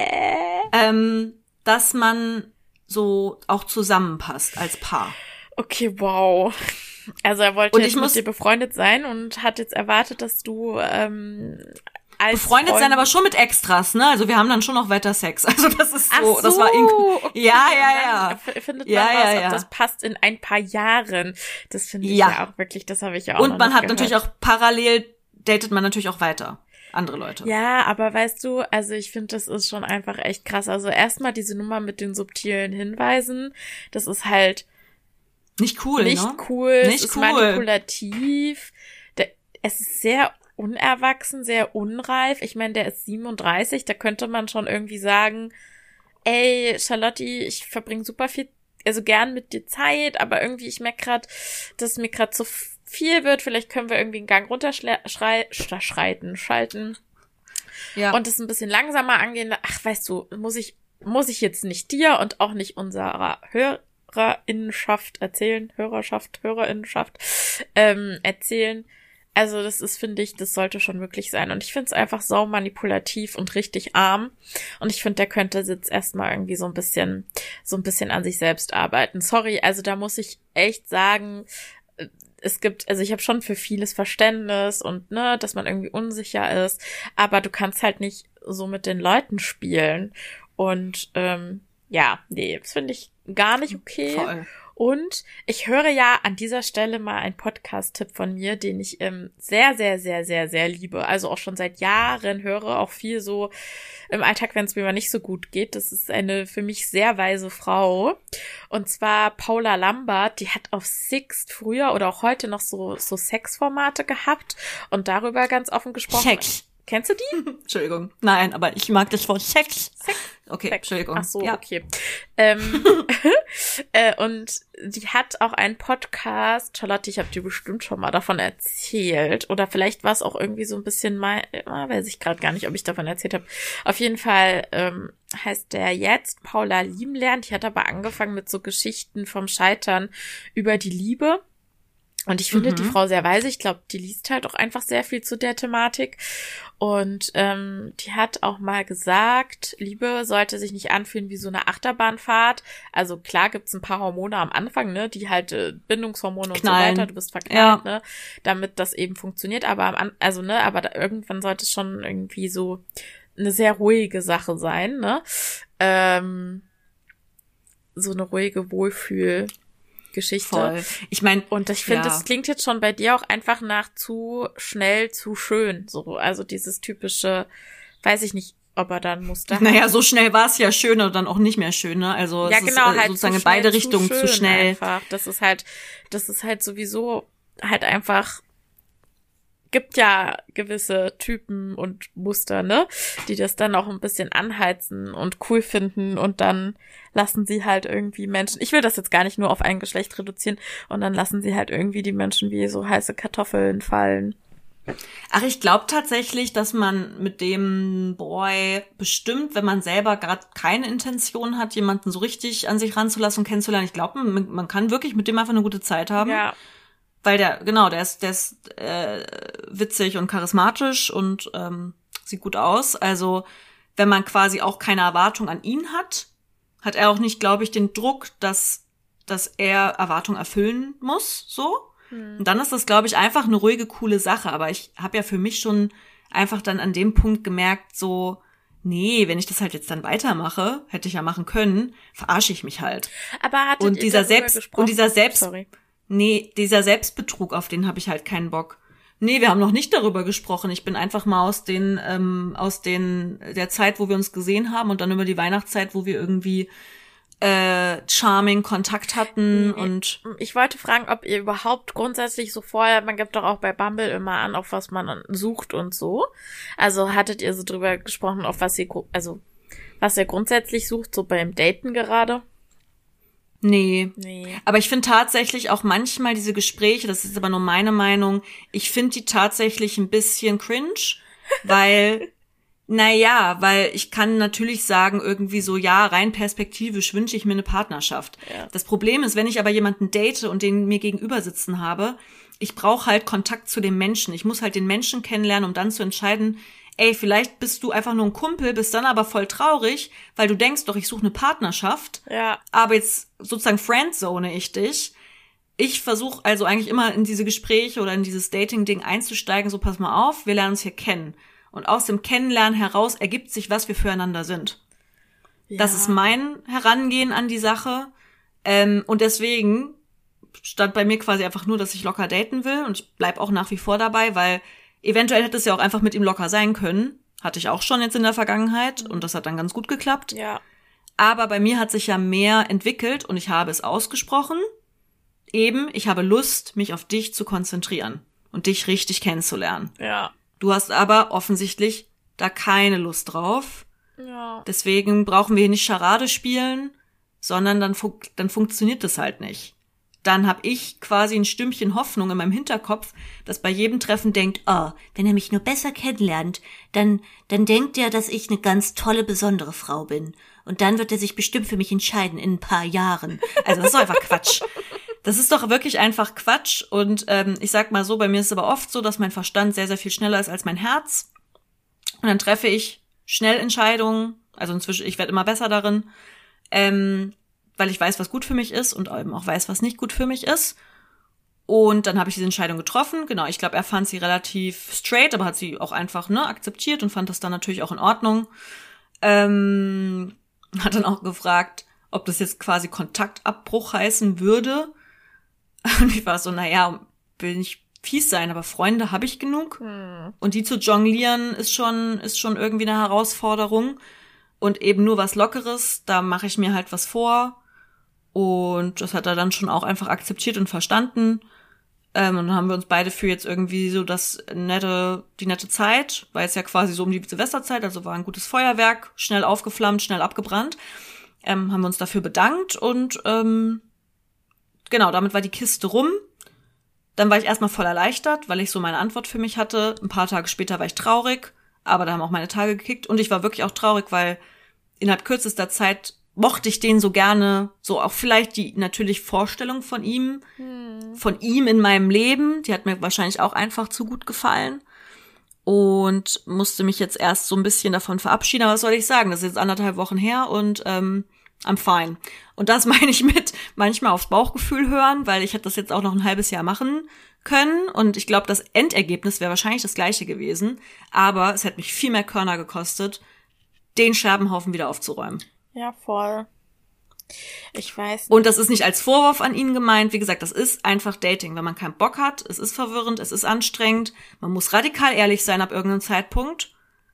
ähm, dass man so auch zusammenpasst als Paar. Okay, wow. Also er wollte Und jetzt ich mit muss- dir befreundet sein und hat jetzt erwartet, dass du ähm, als Befreundet Freund- sein, aber schon mit Extras, ne? Also wir haben dann schon noch weiter Sex. Also das ist so, Ach so, das war ink- okay. Ja, Und ja, dann ja. f- findet Ja, man ja, raus, ja. ob das passt in ein paar Jahren. Das finde ich Ja. ja auch wirklich, das habe ich ja auch Und noch man nicht hat gehört. natürlich auch parallel, datet man natürlich auch weiter. Andere Leute. Ja, aber weißt du, also ich finde, das ist schon einfach echt krass. Also erstmal diese Nummer mit den subtilen Hinweisen, das ist halt Nicht cool, nicht ne? cool, Nicht es ist cool. manipulativ, der, es ist sehr unerwachsen, sehr unreif. Ich meine, der ist siebenunddreißig, da könnte man schon irgendwie sagen, ey, Charlotte, ich verbringe super viel, also gern mit dir Zeit, aber irgendwie, ich merke gerade, dass es mir gerade zu viel wird. Vielleicht können wir irgendwie einen Gang runterschreiten, schalten Ja. und es ein bisschen langsamer angehen. Ach, weißt du, muss ich, muss ich jetzt nicht dir und auch nicht unserer Hörerinnenschaft erzählen, Hörerschaft, Hörerinnenschaft ähm, erzählen. Also das ist, finde ich, das sollte schon möglich sein. Und ich finde es einfach sau manipulativ und richtig arm. Und ich finde, der könnte jetzt erstmal irgendwie so ein bisschen, so ein bisschen an sich selbst arbeiten. Sorry, also da muss ich echt sagen, es gibt, also ich habe schon für vieles Verständnis und ne, dass man irgendwie unsicher ist, aber du kannst halt nicht so mit den Leuten spielen. Und ähm, ja, nee, das finde ich gar nicht okay. Voll. Und ich höre ja an dieser Stelle mal einen Podcast-Tipp von mir, den ich ähm, sehr, sehr, sehr, sehr, sehr liebe. Also auch schon seit Jahren höre, auch viel so im Alltag, wenn es mir mal nicht so gut geht. Das ist eine für mich sehr weise Frau. Und zwar Paula Lambert, die hat auf Sixt früher oder auch heute noch so, so Sexformate gehabt und darüber ganz offen gesprochen. Sex. Kennst du die? Entschuldigung. Nein, aber ich mag das Wort Sex. Sex. Okay, Sex. Entschuldigung. Ach so, ja. okay. Ähm, äh, und die hat auch einen Podcast. Charlotte, ich habe dir bestimmt schon mal davon erzählt. Oder vielleicht war es auch irgendwie so ein bisschen mal, weiß ich gerade gar nicht, ob ich davon erzählt habe. Auf jeden Fall ähm, heißt der jetzt Paula lieben lernen. Die hat aber angefangen mit so Geschichten vom Scheitern über die Liebe. Und ich finde mhm. die Frau sehr weise. Ich glaube, die liest halt auch einfach sehr viel zu der Thematik. Und ähm, die hat auch mal gesagt, Liebe sollte sich nicht anfühlen wie so eine Achterbahnfahrt. Also klar gibt's ein paar Hormone am Anfang, ne, die halt äh, Bindungshormone Knallen. und so weiter. Du bist verknallt, ja. ne, damit das eben funktioniert. Aber am An- also ne, aber da, irgendwann sollte es schon irgendwie so eine sehr ruhige Sache sein, ne, ähm, so eine ruhige Wohlfühl. Geschichte. Voll. Ich meine, und ich finde, ja. das klingt jetzt schon bei dir auch einfach nach zu schnell, zu schön. So, also dieses typische, weiß ich nicht, ob er dann Muster. Naja, so schnell war es ja schön oder dann auch nicht mehr schön, ne? Also ja, es genau, ist äh, halt sozusagen zu in beide schnell, Richtungen zu, zu schnell. Einfach. Das ist halt, das ist halt sowieso halt einfach. Gibt ja gewisse Typen und Muster, ne, die das dann auch ein bisschen anheizen und cool finden und dann lassen sie halt irgendwie Menschen, ich will das jetzt gar nicht nur auf ein Geschlecht reduzieren, und dann lassen sie halt irgendwie die Menschen wie so heiße Kartoffeln fallen. Ach, ich glaube tatsächlich, dass man mit dem Boy bestimmt, wenn man selber gerade keine Intention hat, jemanden so richtig an sich ranzulassen und kennenzulernen, ich glaube, man, man kann wirklich mit dem einfach eine gute Zeit haben. Ja. Weil der, genau, der ist, der ist äh, witzig und charismatisch und ähm, sieht gut aus. Also wenn man quasi auch keine Erwartung an ihn hat, hat er auch nicht, glaube ich, den Druck, dass dass er Erwartungen erfüllen muss, so. Hm. Und dann ist das, glaube ich, einfach eine ruhige, coole Sache. Aber ich habe ja für mich schon einfach dann an dem Punkt gemerkt, so, nee, wenn ich das halt jetzt dann weitermache, hätte ich ja machen können, verarsche ich mich halt. Aber hattet und ihr dieser darüber Selbst gesprochen? und dieser Selbst Sorry. Nee, dieser Selbstbetrug, auf den habe ich halt keinen Bock. Nee, wir haben noch nicht darüber gesprochen. Ich bin einfach mal aus den ähm, aus den der Zeit, wo wir uns gesehen haben und dann über die Weihnachtszeit, wo wir irgendwie äh, charming Kontakt hatten Nee, und ich wollte fragen, ob ihr überhaupt grundsätzlich so vorher, man gibt doch auch bei Bumble immer an, auf was man sucht und so. Also hattet ihr so drüber gesprochen, auf was ihr, also was ihr grundsätzlich sucht, so beim Daten gerade? Nee. Nee. Aber ich finde tatsächlich auch manchmal diese Gespräche, das ist aber nur meine Meinung, ich finde die tatsächlich ein bisschen cringe, weil, naja, weil ich kann natürlich sagen, irgendwie so, ja, rein perspektivisch wünsche ich mir eine Partnerschaft. Ja. Das Problem ist, wenn ich aber jemanden date und den mir gegenüber sitzen habe, ich brauche halt Kontakt zu dem Menschen. Ich muss halt den Menschen kennenlernen, um dann zu entscheiden, ey, vielleicht bist du einfach nur ein Kumpel, bist dann aber voll traurig, weil du denkst doch, ich suche eine Partnerschaft. Ja. Aber jetzt sozusagen friendzone ich dich. Ich versuche also eigentlich immer in diese Gespräche oder in dieses Dating-Ding einzusteigen, so pass mal auf, wir lernen uns hier kennen. Und aus dem Kennenlernen heraus ergibt sich, was wir füreinander sind. Ja. Das ist mein Herangehen an die Sache. Ähm, und deswegen stand bei mir quasi einfach nur, dass ich locker daten will. Und ich bleib auch nach wie vor dabei, weil eventuell hätte es ja auch einfach mit ihm locker sein können. Hatte ich auch schon jetzt in der Vergangenheit. Und das hat dann ganz gut geklappt. Ja. Aber bei mir hat sich ja mehr entwickelt und ich habe es ausgesprochen. Eben, ich habe Lust, mich auf dich zu konzentrieren und dich richtig kennenzulernen. Ja. Du hast aber offensichtlich da keine Lust drauf. Ja. Deswegen brauchen wir hier nicht Charade spielen, sondern dann, fun- dann funktioniert das halt nicht. Dann habe ich quasi ein Stümpchen Hoffnung in meinem Hinterkopf, das bei jedem Treffen denkt, oh, wenn er mich nur besser kennenlernt, dann, dann denkt er, dass ich eine ganz tolle, besondere Frau bin. Und dann wird er sich bestimmt für mich entscheiden in ein paar Jahren. Also das ist doch einfach Quatsch. Das ist doch wirklich einfach Quatsch. Und ähm, ich sag mal so, bei mir ist es aber oft so, dass mein Verstand sehr, sehr viel schneller ist als mein Herz. Und dann treffe ich schnell Entscheidungen. Also inzwischen, ich werde immer besser darin. Ähm, weil ich weiß, was gut für mich ist und eben auch weiß, was nicht gut für mich ist. Und dann habe ich diese Entscheidung getroffen. Genau, ich glaube, er fand sie relativ straight, aber hat sie auch einfach ne akzeptiert und fand das dann natürlich auch in Ordnung. Ähm, hat dann auch gefragt, ob das jetzt quasi Kontaktabbruch heißen würde. Und ich war so, naja, will nicht fies sein, aber Freunde habe ich genug. Hm. Und die zu jonglieren ist schon, ist schon irgendwie eine Herausforderung. Und eben nur was Lockeres, da mache ich mir halt was vor. Und das hat er dann schon auch einfach akzeptiert und verstanden. Ähm, und dann haben wir uns beide für jetzt irgendwie so das nette, die nette Zeit, weil es ja quasi so um die Silvesterzeit, also war ein gutes Feuerwerk, schnell aufgeflammt, schnell abgebrannt. Ähm, haben wir uns dafür bedankt und ähm, genau, damit war die Kiste rum. Dann war ich erstmal voll erleichtert, weil ich so meine Antwort für mich hatte. Ein paar Tage später war ich traurig, aber da haben auch meine Tage gekickt. Und ich war wirklich auch traurig, weil innerhalb kürzester Zeit mochte ich den so gerne, so auch vielleicht die natürlich Vorstellung von ihm, hm. von ihm in meinem Leben, die hat mir wahrscheinlich auch einfach zu gut gefallen und musste mich jetzt erst so ein bisschen davon verabschieden, aber was soll ich sagen, das ist jetzt anderthalb Wochen her und ähm, I'm fine. Und das meine ich mit manchmal aufs Bauchgefühl hören, weil ich hätte das jetzt auch noch ein halbes Jahr machen können und ich glaube, das Endergebnis wäre wahrscheinlich das gleiche gewesen, aber es hätte mich viel mehr Körner gekostet, den Scherbenhaufen wieder aufzuräumen. Ja, voll. Ich weiß nicht. Und das ist nicht als Vorwurf an ihn gemeint. Wie gesagt, das ist einfach Dating. Wenn man keinen Bock hat, es ist verwirrend, es ist anstrengend. Man muss radikal ehrlich sein ab irgendeinem Zeitpunkt.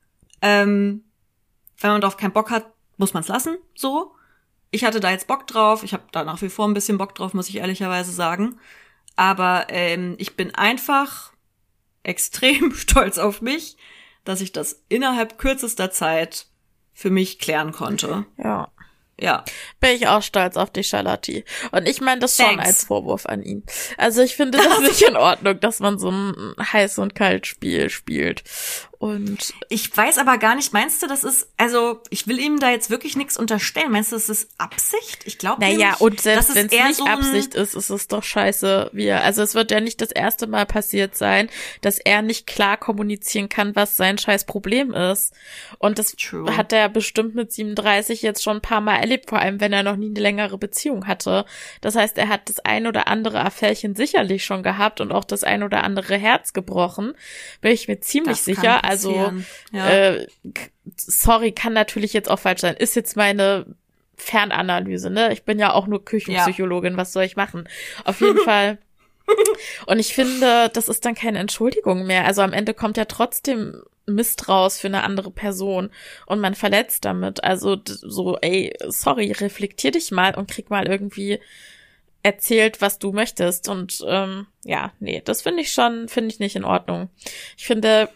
Ähm, wenn man darauf keinen Bock hat, muss man es lassen, so. Ich hatte da jetzt Bock drauf. Ich habe da nach wie vor ein bisschen Bock drauf, muss ich ehrlicherweise sagen. Aber ähm, ich bin einfach extrem stolz auf mich, dass ich das innerhalb kürzester Zeit für mich klären konnte. Ja. Ja. Bin ich auch stolz auf dich, Charlotte. Und ich meine das schon Thanks. als Vorwurf an ihn. Also ich finde das nicht in Ordnung, dass man so ein heiß und kalt Spiel spielt. Und ich weiß aber gar nicht, meinst du, das ist, also ich will ihm da jetzt wirklich nichts unterstellen. Meinst du, das ist Absicht? Ich glaube nicht. Naja, und selbst wenn es nicht so Absicht ist, ist es doch scheiße. Wie er, also es wird ja nicht das erste Mal passiert sein, dass er nicht klar kommunizieren kann, was sein scheiß Problem ist. Und das True. Hat er bestimmt mit siebenunddreißig jetzt schon ein paar Mal erlebt, vor allem wenn er noch nie eine längere Beziehung hatte. Das heißt, er hat das ein oder andere Affärchen sicherlich schon gehabt und auch das ein oder andere Herz gebrochen. Bin ich mir ziemlich das sicher. Also, ja. äh, sorry, kann natürlich jetzt auch falsch sein. Ist jetzt meine Fernanalyse, ne? Ich bin ja auch nur Küchenpsychologin, ja. Was soll ich machen? Auf jeden Fall. Und ich finde, das ist dann keine Entschuldigung mehr. Also am Ende kommt ja trotzdem Mist raus für eine andere Person und man verletzt damit. Also so, ey, sorry, reflektier dich mal und krieg mal irgendwie erzählt, was du möchtest. Und ähm, ja, nee, das finde ich schon, finde ich nicht in Ordnung. Ich finde,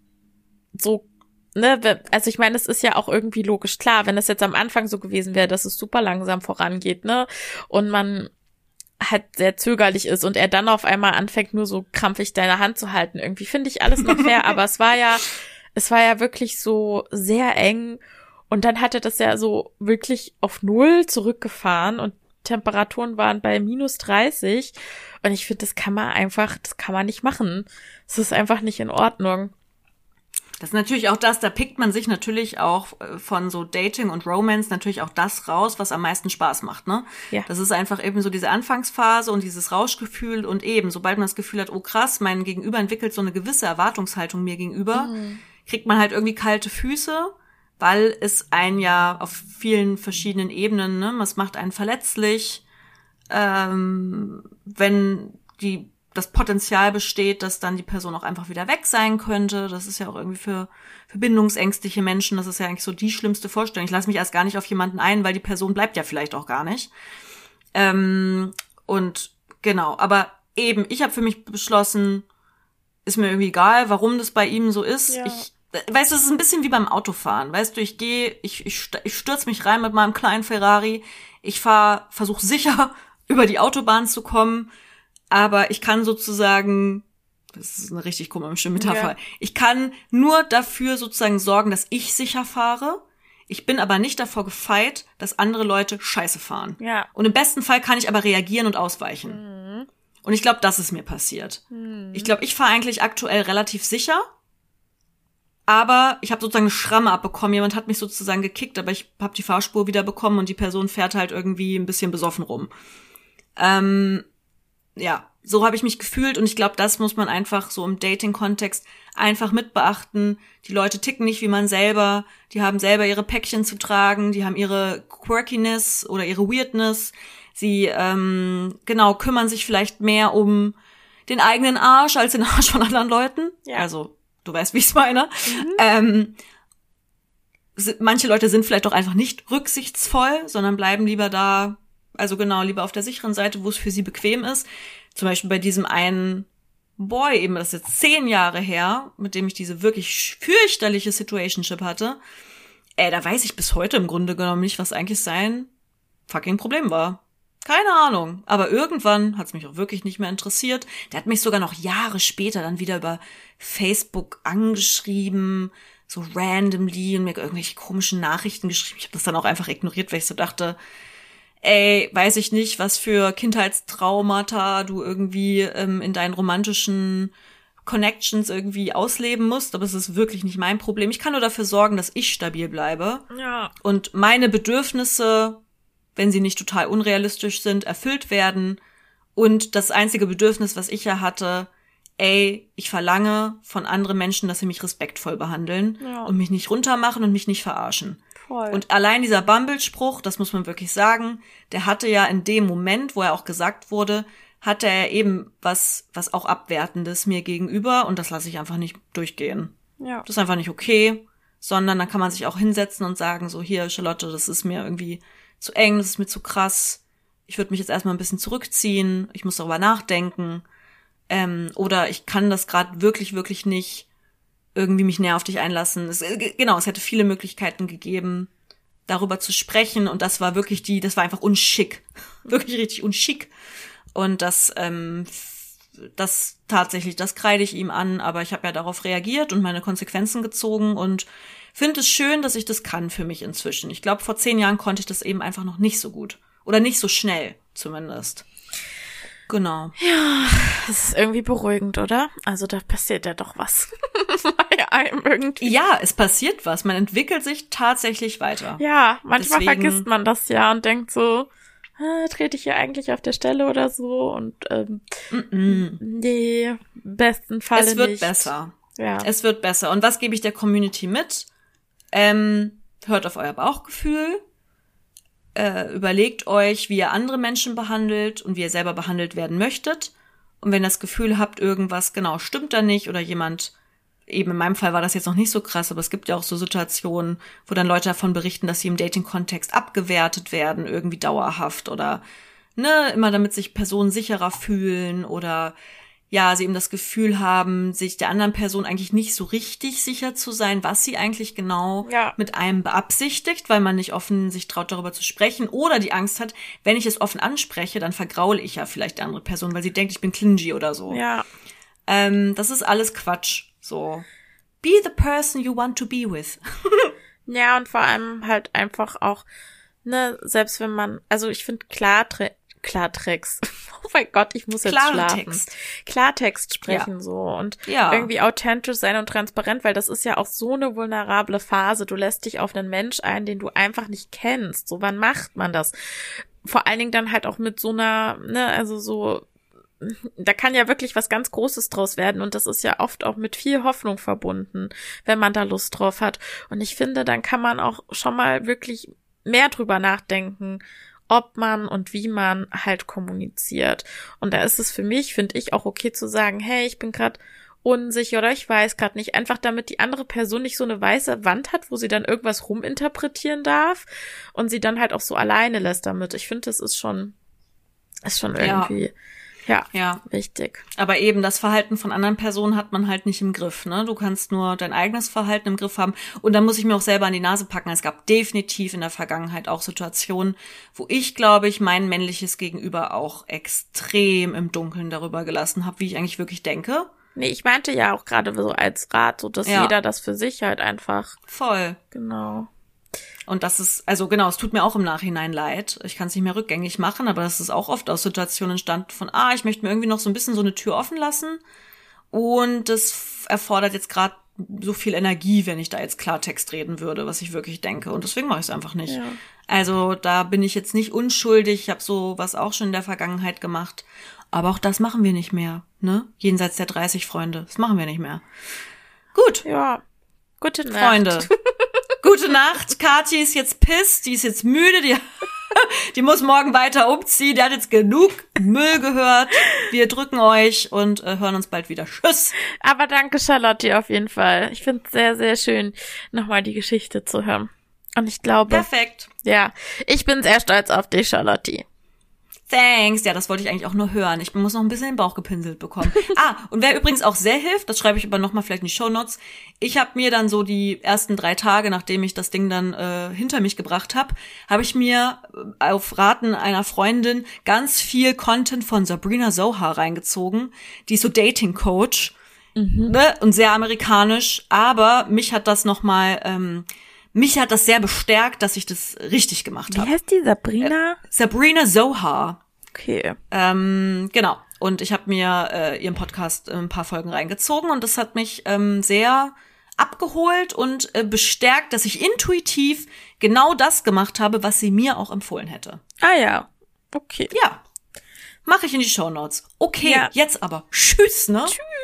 so, ne, also ich meine, es ist ja auch irgendwie logisch klar, wenn es jetzt am Anfang so gewesen wäre, dass es super langsam vorangeht, ne, und man halt sehr zögerlich ist und er dann auf einmal anfängt, nur so krampfig deine Hand zu halten. Irgendwie finde ich alles noch fair, aber es war ja, es war ja wirklich so sehr eng und dann hat er das ja so wirklich auf Null zurückgefahren und Temperaturen waren bei minus dreißig und ich finde, das kann man einfach, das kann man nicht machen. Es ist einfach nicht in Ordnung. Das ist natürlich auch das, da pickt man sich natürlich auch von so Dating und Romance natürlich auch das raus, was am meisten Spaß macht, ne? Ja. Das ist einfach eben so diese Anfangsphase und dieses Rauschgefühl und eben, sobald man das Gefühl hat, oh krass, mein Gegenüber entwickelt so eine gewisse Erwartungshaltung mir gegenüber, mhm. kriegt man halt irgendwie kalte Füße, weil es einen ja auf vielen verschiedenen Ebenen, ne, es macht einen verletzlich, ähm, wenn die das Potenzial besteht, dass dann die Person auch einfach wieder weg sein könnte. Das ist ja auch irgendwie für, für bindungsängstliche Menschen, das ist ja eigentlich so die schlimmste Vorstellung. Ich lasse mich erst gar nicht auf jemanden ein, weil die Person bleibt ja vielleicht auch gar nicht. Ähm, und genau, aber eben, ich habe für mich beschlossen, ist mir irgendwie egal, warum das bei ihm so ist. Ja. Ich, weißt du, es ist ein bisschen wie beim Autofahren. Weißt du, ich gehe, ich, ich, ich stürze mich rein mit meinem kleinen Ferrari. Ich fahre, versuche sicher über die Autobahn zu kommen. Aber ich kann sozusagen, das ist eine richtig komische Metapher, ja. ich kann nur dafür sozusagen sorgen, dass ich sicher fahre. Ich bin aber nicht davor gefeit, dass andere Leute scheiße fahren. Ja. Und im besten Fall kann ich aber reagieren und ausweichen. Mhm. Und ich glaube, das ist mir passiert. Mhm. Ich glaube, ich fahre eigentlich aktuell relativ sicher. Aber ich habe sozusagen eine Schramme abbekommen. Jemand hat mich sozusagen gekickt, aber ich habe die Fahrspur wieder bekommen und die Person fährt halt irgendwie ein bisschen besoffen rum. Ähm... Ja, so habe ich mich gefühlt und ich glaube, das muss man einfach so im Dating-Kontext einfach mit beachten. Die Leute ticken nicht wie man selber, die haben selber ihre Päckchen zu tragen, die haben ihre Quirkiness oder ihre Weirdness. Sie, ähm, genau, kümmern sich vielleicht mehr um den eigenen Arsch als den Arsch von anderen Leuten. Ja. Also, du weißt, wie ich es meine. Mhm. Ähm, manche Leute sind vielleicht auch einfach nicht rücksichtsvoll, sondern bleiben lieber da, also genau, lieber auf der sicheren Seite, wo es für sie bequem ist. Zum Beispiel bei diesem einen Boy, eben das ist jetzt zehn Jahre her, mit dem ich diese wirklich fürchterliche Situationship hatte. Ey, da weiß ich bis heute im Grunde genommen nicht, was eigentlich sein fucking Problem war. Keine Ahnung. Aber irgendwann hat's mich auch wirklich nicht mehr interessiert. Der hat mich sogar noch Jahre später dann wieder über Facebook angeschrieben, so randomly und mir irgendwelche komischen Nachrichten geschrieben. Ich habe das dann auch einfach ignoriert, weil ich so dachte, ey, weiß ich nicht, was für Kindheitstraumata du irgendwie ähm, in deinen romantischen Connections irgendwie ausleben musst, aber es ist wirklich nicht mein Problem. Ich kann nur dafür sorgen, dass ich stabil bleibe. Ja. Und meine Bedürfnisse, wenn sie nicht total unrealistisch sind, erfüllt werden. Und das einzige Bedürfnis, was ich ja hatte, ey, ich verlange von anderen Menschen, dass sie mich respektvoll behandeln ja. und mich nicht runtermachen und mich nicht verarschen. Voll. Und allein dieser Bumble-Spruch, das muss man wirklich sagen, der hatte ja in dem Moment, wo er auch gesagt wurde, hatte er eben was, was auch Abwertendes mir gegenüber und das lasse ich einfach nicht durchgehen. Ja. Das ist einfach nicht okay, sondern dann kann man sich auch hinsetzen und sagen, so hier, Charlotte, das ist mir irgendwie zu eng, das ist mir zu krass, ich würde mich jetzt erstmal ein bisschen zurückziehen, ich muss darüber nachdenken, ähm, oder ich kann das gerade wirklich, wirklich nicht irgendwie mich näher auf dich einlassen. Es, genau, es hätte viele Möglichkeiten gegeben, darüber zu sprechen und das war wirklich die, das war einfach unschick, wirklich richtig unschick und das, ähm, das tatsächlich, das kreide ich ihm an, aber ich habe ja darauf reagiert und meine Konsequenzen gezogen und finde es schön, dass ich das kann für mich inzwischen. Ich glaube, vor zehn Jahren konnte ich das eben einfach noch nicht so gut oder nicht so schnell zumindest. Genau. Ja, das ist irgendwie beruhigend, oder? Also da passiert ja doch was bei einem irgendwie. Ja, es passiert was. Man entwickelt sich tatsächlich weiter. Ja, manchmal Deswegen, vergisst man das ja und denkt so, ah, trete ich hier eigentlich auf der Stelle oder so und ähm, mm-mm. nee, im besten Falle Es wird nicht. besser. Ja. Es wird besser. Und was gebe ich der Community mit? Ähm, hört auf euer Bauchgefühl. Äh, überlegt euch, wie ihr andere Menschen behandelt und wie ihr selber behandelt werden möchtet. Und wenn ihr das Gefühl habt, irgendwas genau stimmt da nicht oder jemand, eben in meinem Fall war das jetzt noch nicht so krass, aber es gibt ja auch so Situationen, wo dann Leute davon berichten, dass sie im Dating-Kontext abgewertet werden, irgendwie dauerhaft oder ne, immer damit sich Personen sicherer fühlen oder ja, sie eben das Gefühl haben, sich der anderen Person eigentlich nicht so richtig sicher zu sein, was sie eigentlich genau ja. mit einem beabsichtigt, weil man nicht offen sich traut, darüber zu sprechen oder die Angst hat, wenn ich es offen anspreche, dann vergraule ich ja vielleicht die andere Person, weil sie denkt, ich bin clingy oder so. Ja. Ähm, das ist alles Quatsch. So, be the person you want to be with. Ja, und vor allem halt einfach auch, ne, selbst wenn man, also ich finde Klartre- Klartext, oh mein Gott, ich muss jetzt Klartext. schlafen. Klartext sprechen ja. so und ja. irgendwie authentisch sein und transparent, weil das ist ja auch so eine vulnerable Phase. Du lässt dich auf einen Mensch ein, den du einfach nicht kennst. So, wann macht man das? Vor allen Dingen dann halt auch mit so einer, ne, also so, da kann ja wirklich was ganz Großes draus werden und das ist ja oft auch mit viel Hoffnung verbunden, wenn man da Lust drauf hat. Und ich finde, dann kann man auch schon mal wirklich mehr drüber nachdenken, ob man und wie man halt kommuniziert. Und da ist es für mich, finde ich, auch okay zu sagen, hey, ich bin gerade unsicher oder ich weiß gerade nicht, einfach damit die andere Person nicht so eine weiße Wand hat, wo sie dann irgendwas ruminterpretieren darf und sie dann halt auch so alleine lässt damit. Ich finde, das ist schon, ist schon irgendwie... Ja. Ja, ja, wichtig. Aber eben das Verhalten von anderen Personen hat man halt nicht im Griff, ne? Du kannst nur dein eigenes Verhalten im Griff haben. Und dann muss ich mir auch selber an die Nase packen. Es gab definitiv in der Vergangenheit auch Situationen, wo ich, glaube ich, mein männliches Gegenüber auch extrem im Dunkeln darüber gelassen habe, wie ich eigentlich wirklich denke. Nee, ich meinte ja auch gerade so als Rat, so dass ja. jeder das für sich halt einfach. Voll. Genau. Und das ist, also genau, es tut mir auch im Nachhinein leid. Ich kann es nicht mehr rückgängig machen, aber das ist auch oft aus Situationen entstanden von, ah, ich möchte mir irgendwie noch so ein bisschen so eine Tür offen lassen. Und das erfordert jetzt gerade so viel Energie, wenn ich da jetzt Klartext reden würde, was ich wirklich denke. Und deswegen mache ich es einfach nicht. Ja. Also da bin ich jetzt nicht unschuldig. Ich habe sowas auch schon in der Vergangenheit gemacht. Aber auch das machen wir nicht mehr, ne? Jenseits der dreißig Freunde. Das machen wir nicht mehr. Gut. Ja. Gute Nacht. Freunde. Gute Nacht. Kathi ist jetzt pisst. Die ist jetzt müde. Die, die muss morgen weiter umziehen. Die hat jetzt genug Müll gehört. Wir drücken euch und äh, hören uns bald wieder. Tschüss. Aber danke, Charlotte, auf jeden Fall. Ich finde es sehr, sehr schön, nochmal die Geschichte zu hören. Und ich glaube... Perfekt. Ja, ich bin sehr stolz auf dich, Charlotte. Thanks. Ja, das wollte ich eigentlich auch nur hören. Ich muss noch ein bisschen den Bauch gepinselt bekommen. Ah, und wer übrigens auch sehr hilft, das schreibe ich aber nochmal vielleicht in die Shownotes, ich habe mir dann so die ersten drei Tage, nachdem ich das Ding dann äh, hinter mich gebracht habe, habe ich mir auf Raten einer Freundin ganz viel Content von Sabrina Zohar reingezogen. Die ist so Dating-Coach, mhm. ne? Und sehr amerikanisch. Aber mich hat das nochmal... Ähm, Mich hat das sehr bestärkt, dass ich das richtig gemacht habe. Wie heißt die? Sabrina? Äh, Sabrina Zohar. Okay. Ähm, genau. Und ich habe mir äh, ihren Podcast äh, ein paar Folgen reingezogen und das hat mich ähm, sehr abgeholt und äh, bestärkt, dass ich intuitiv genau das gemacht habe, was sie mir auch empfohlen hätte. Ah ja. Okay. Ja. Mache ich in die Shownotes. Okay, ja. Jetzt aber. Tschüss, ne? Tschüss.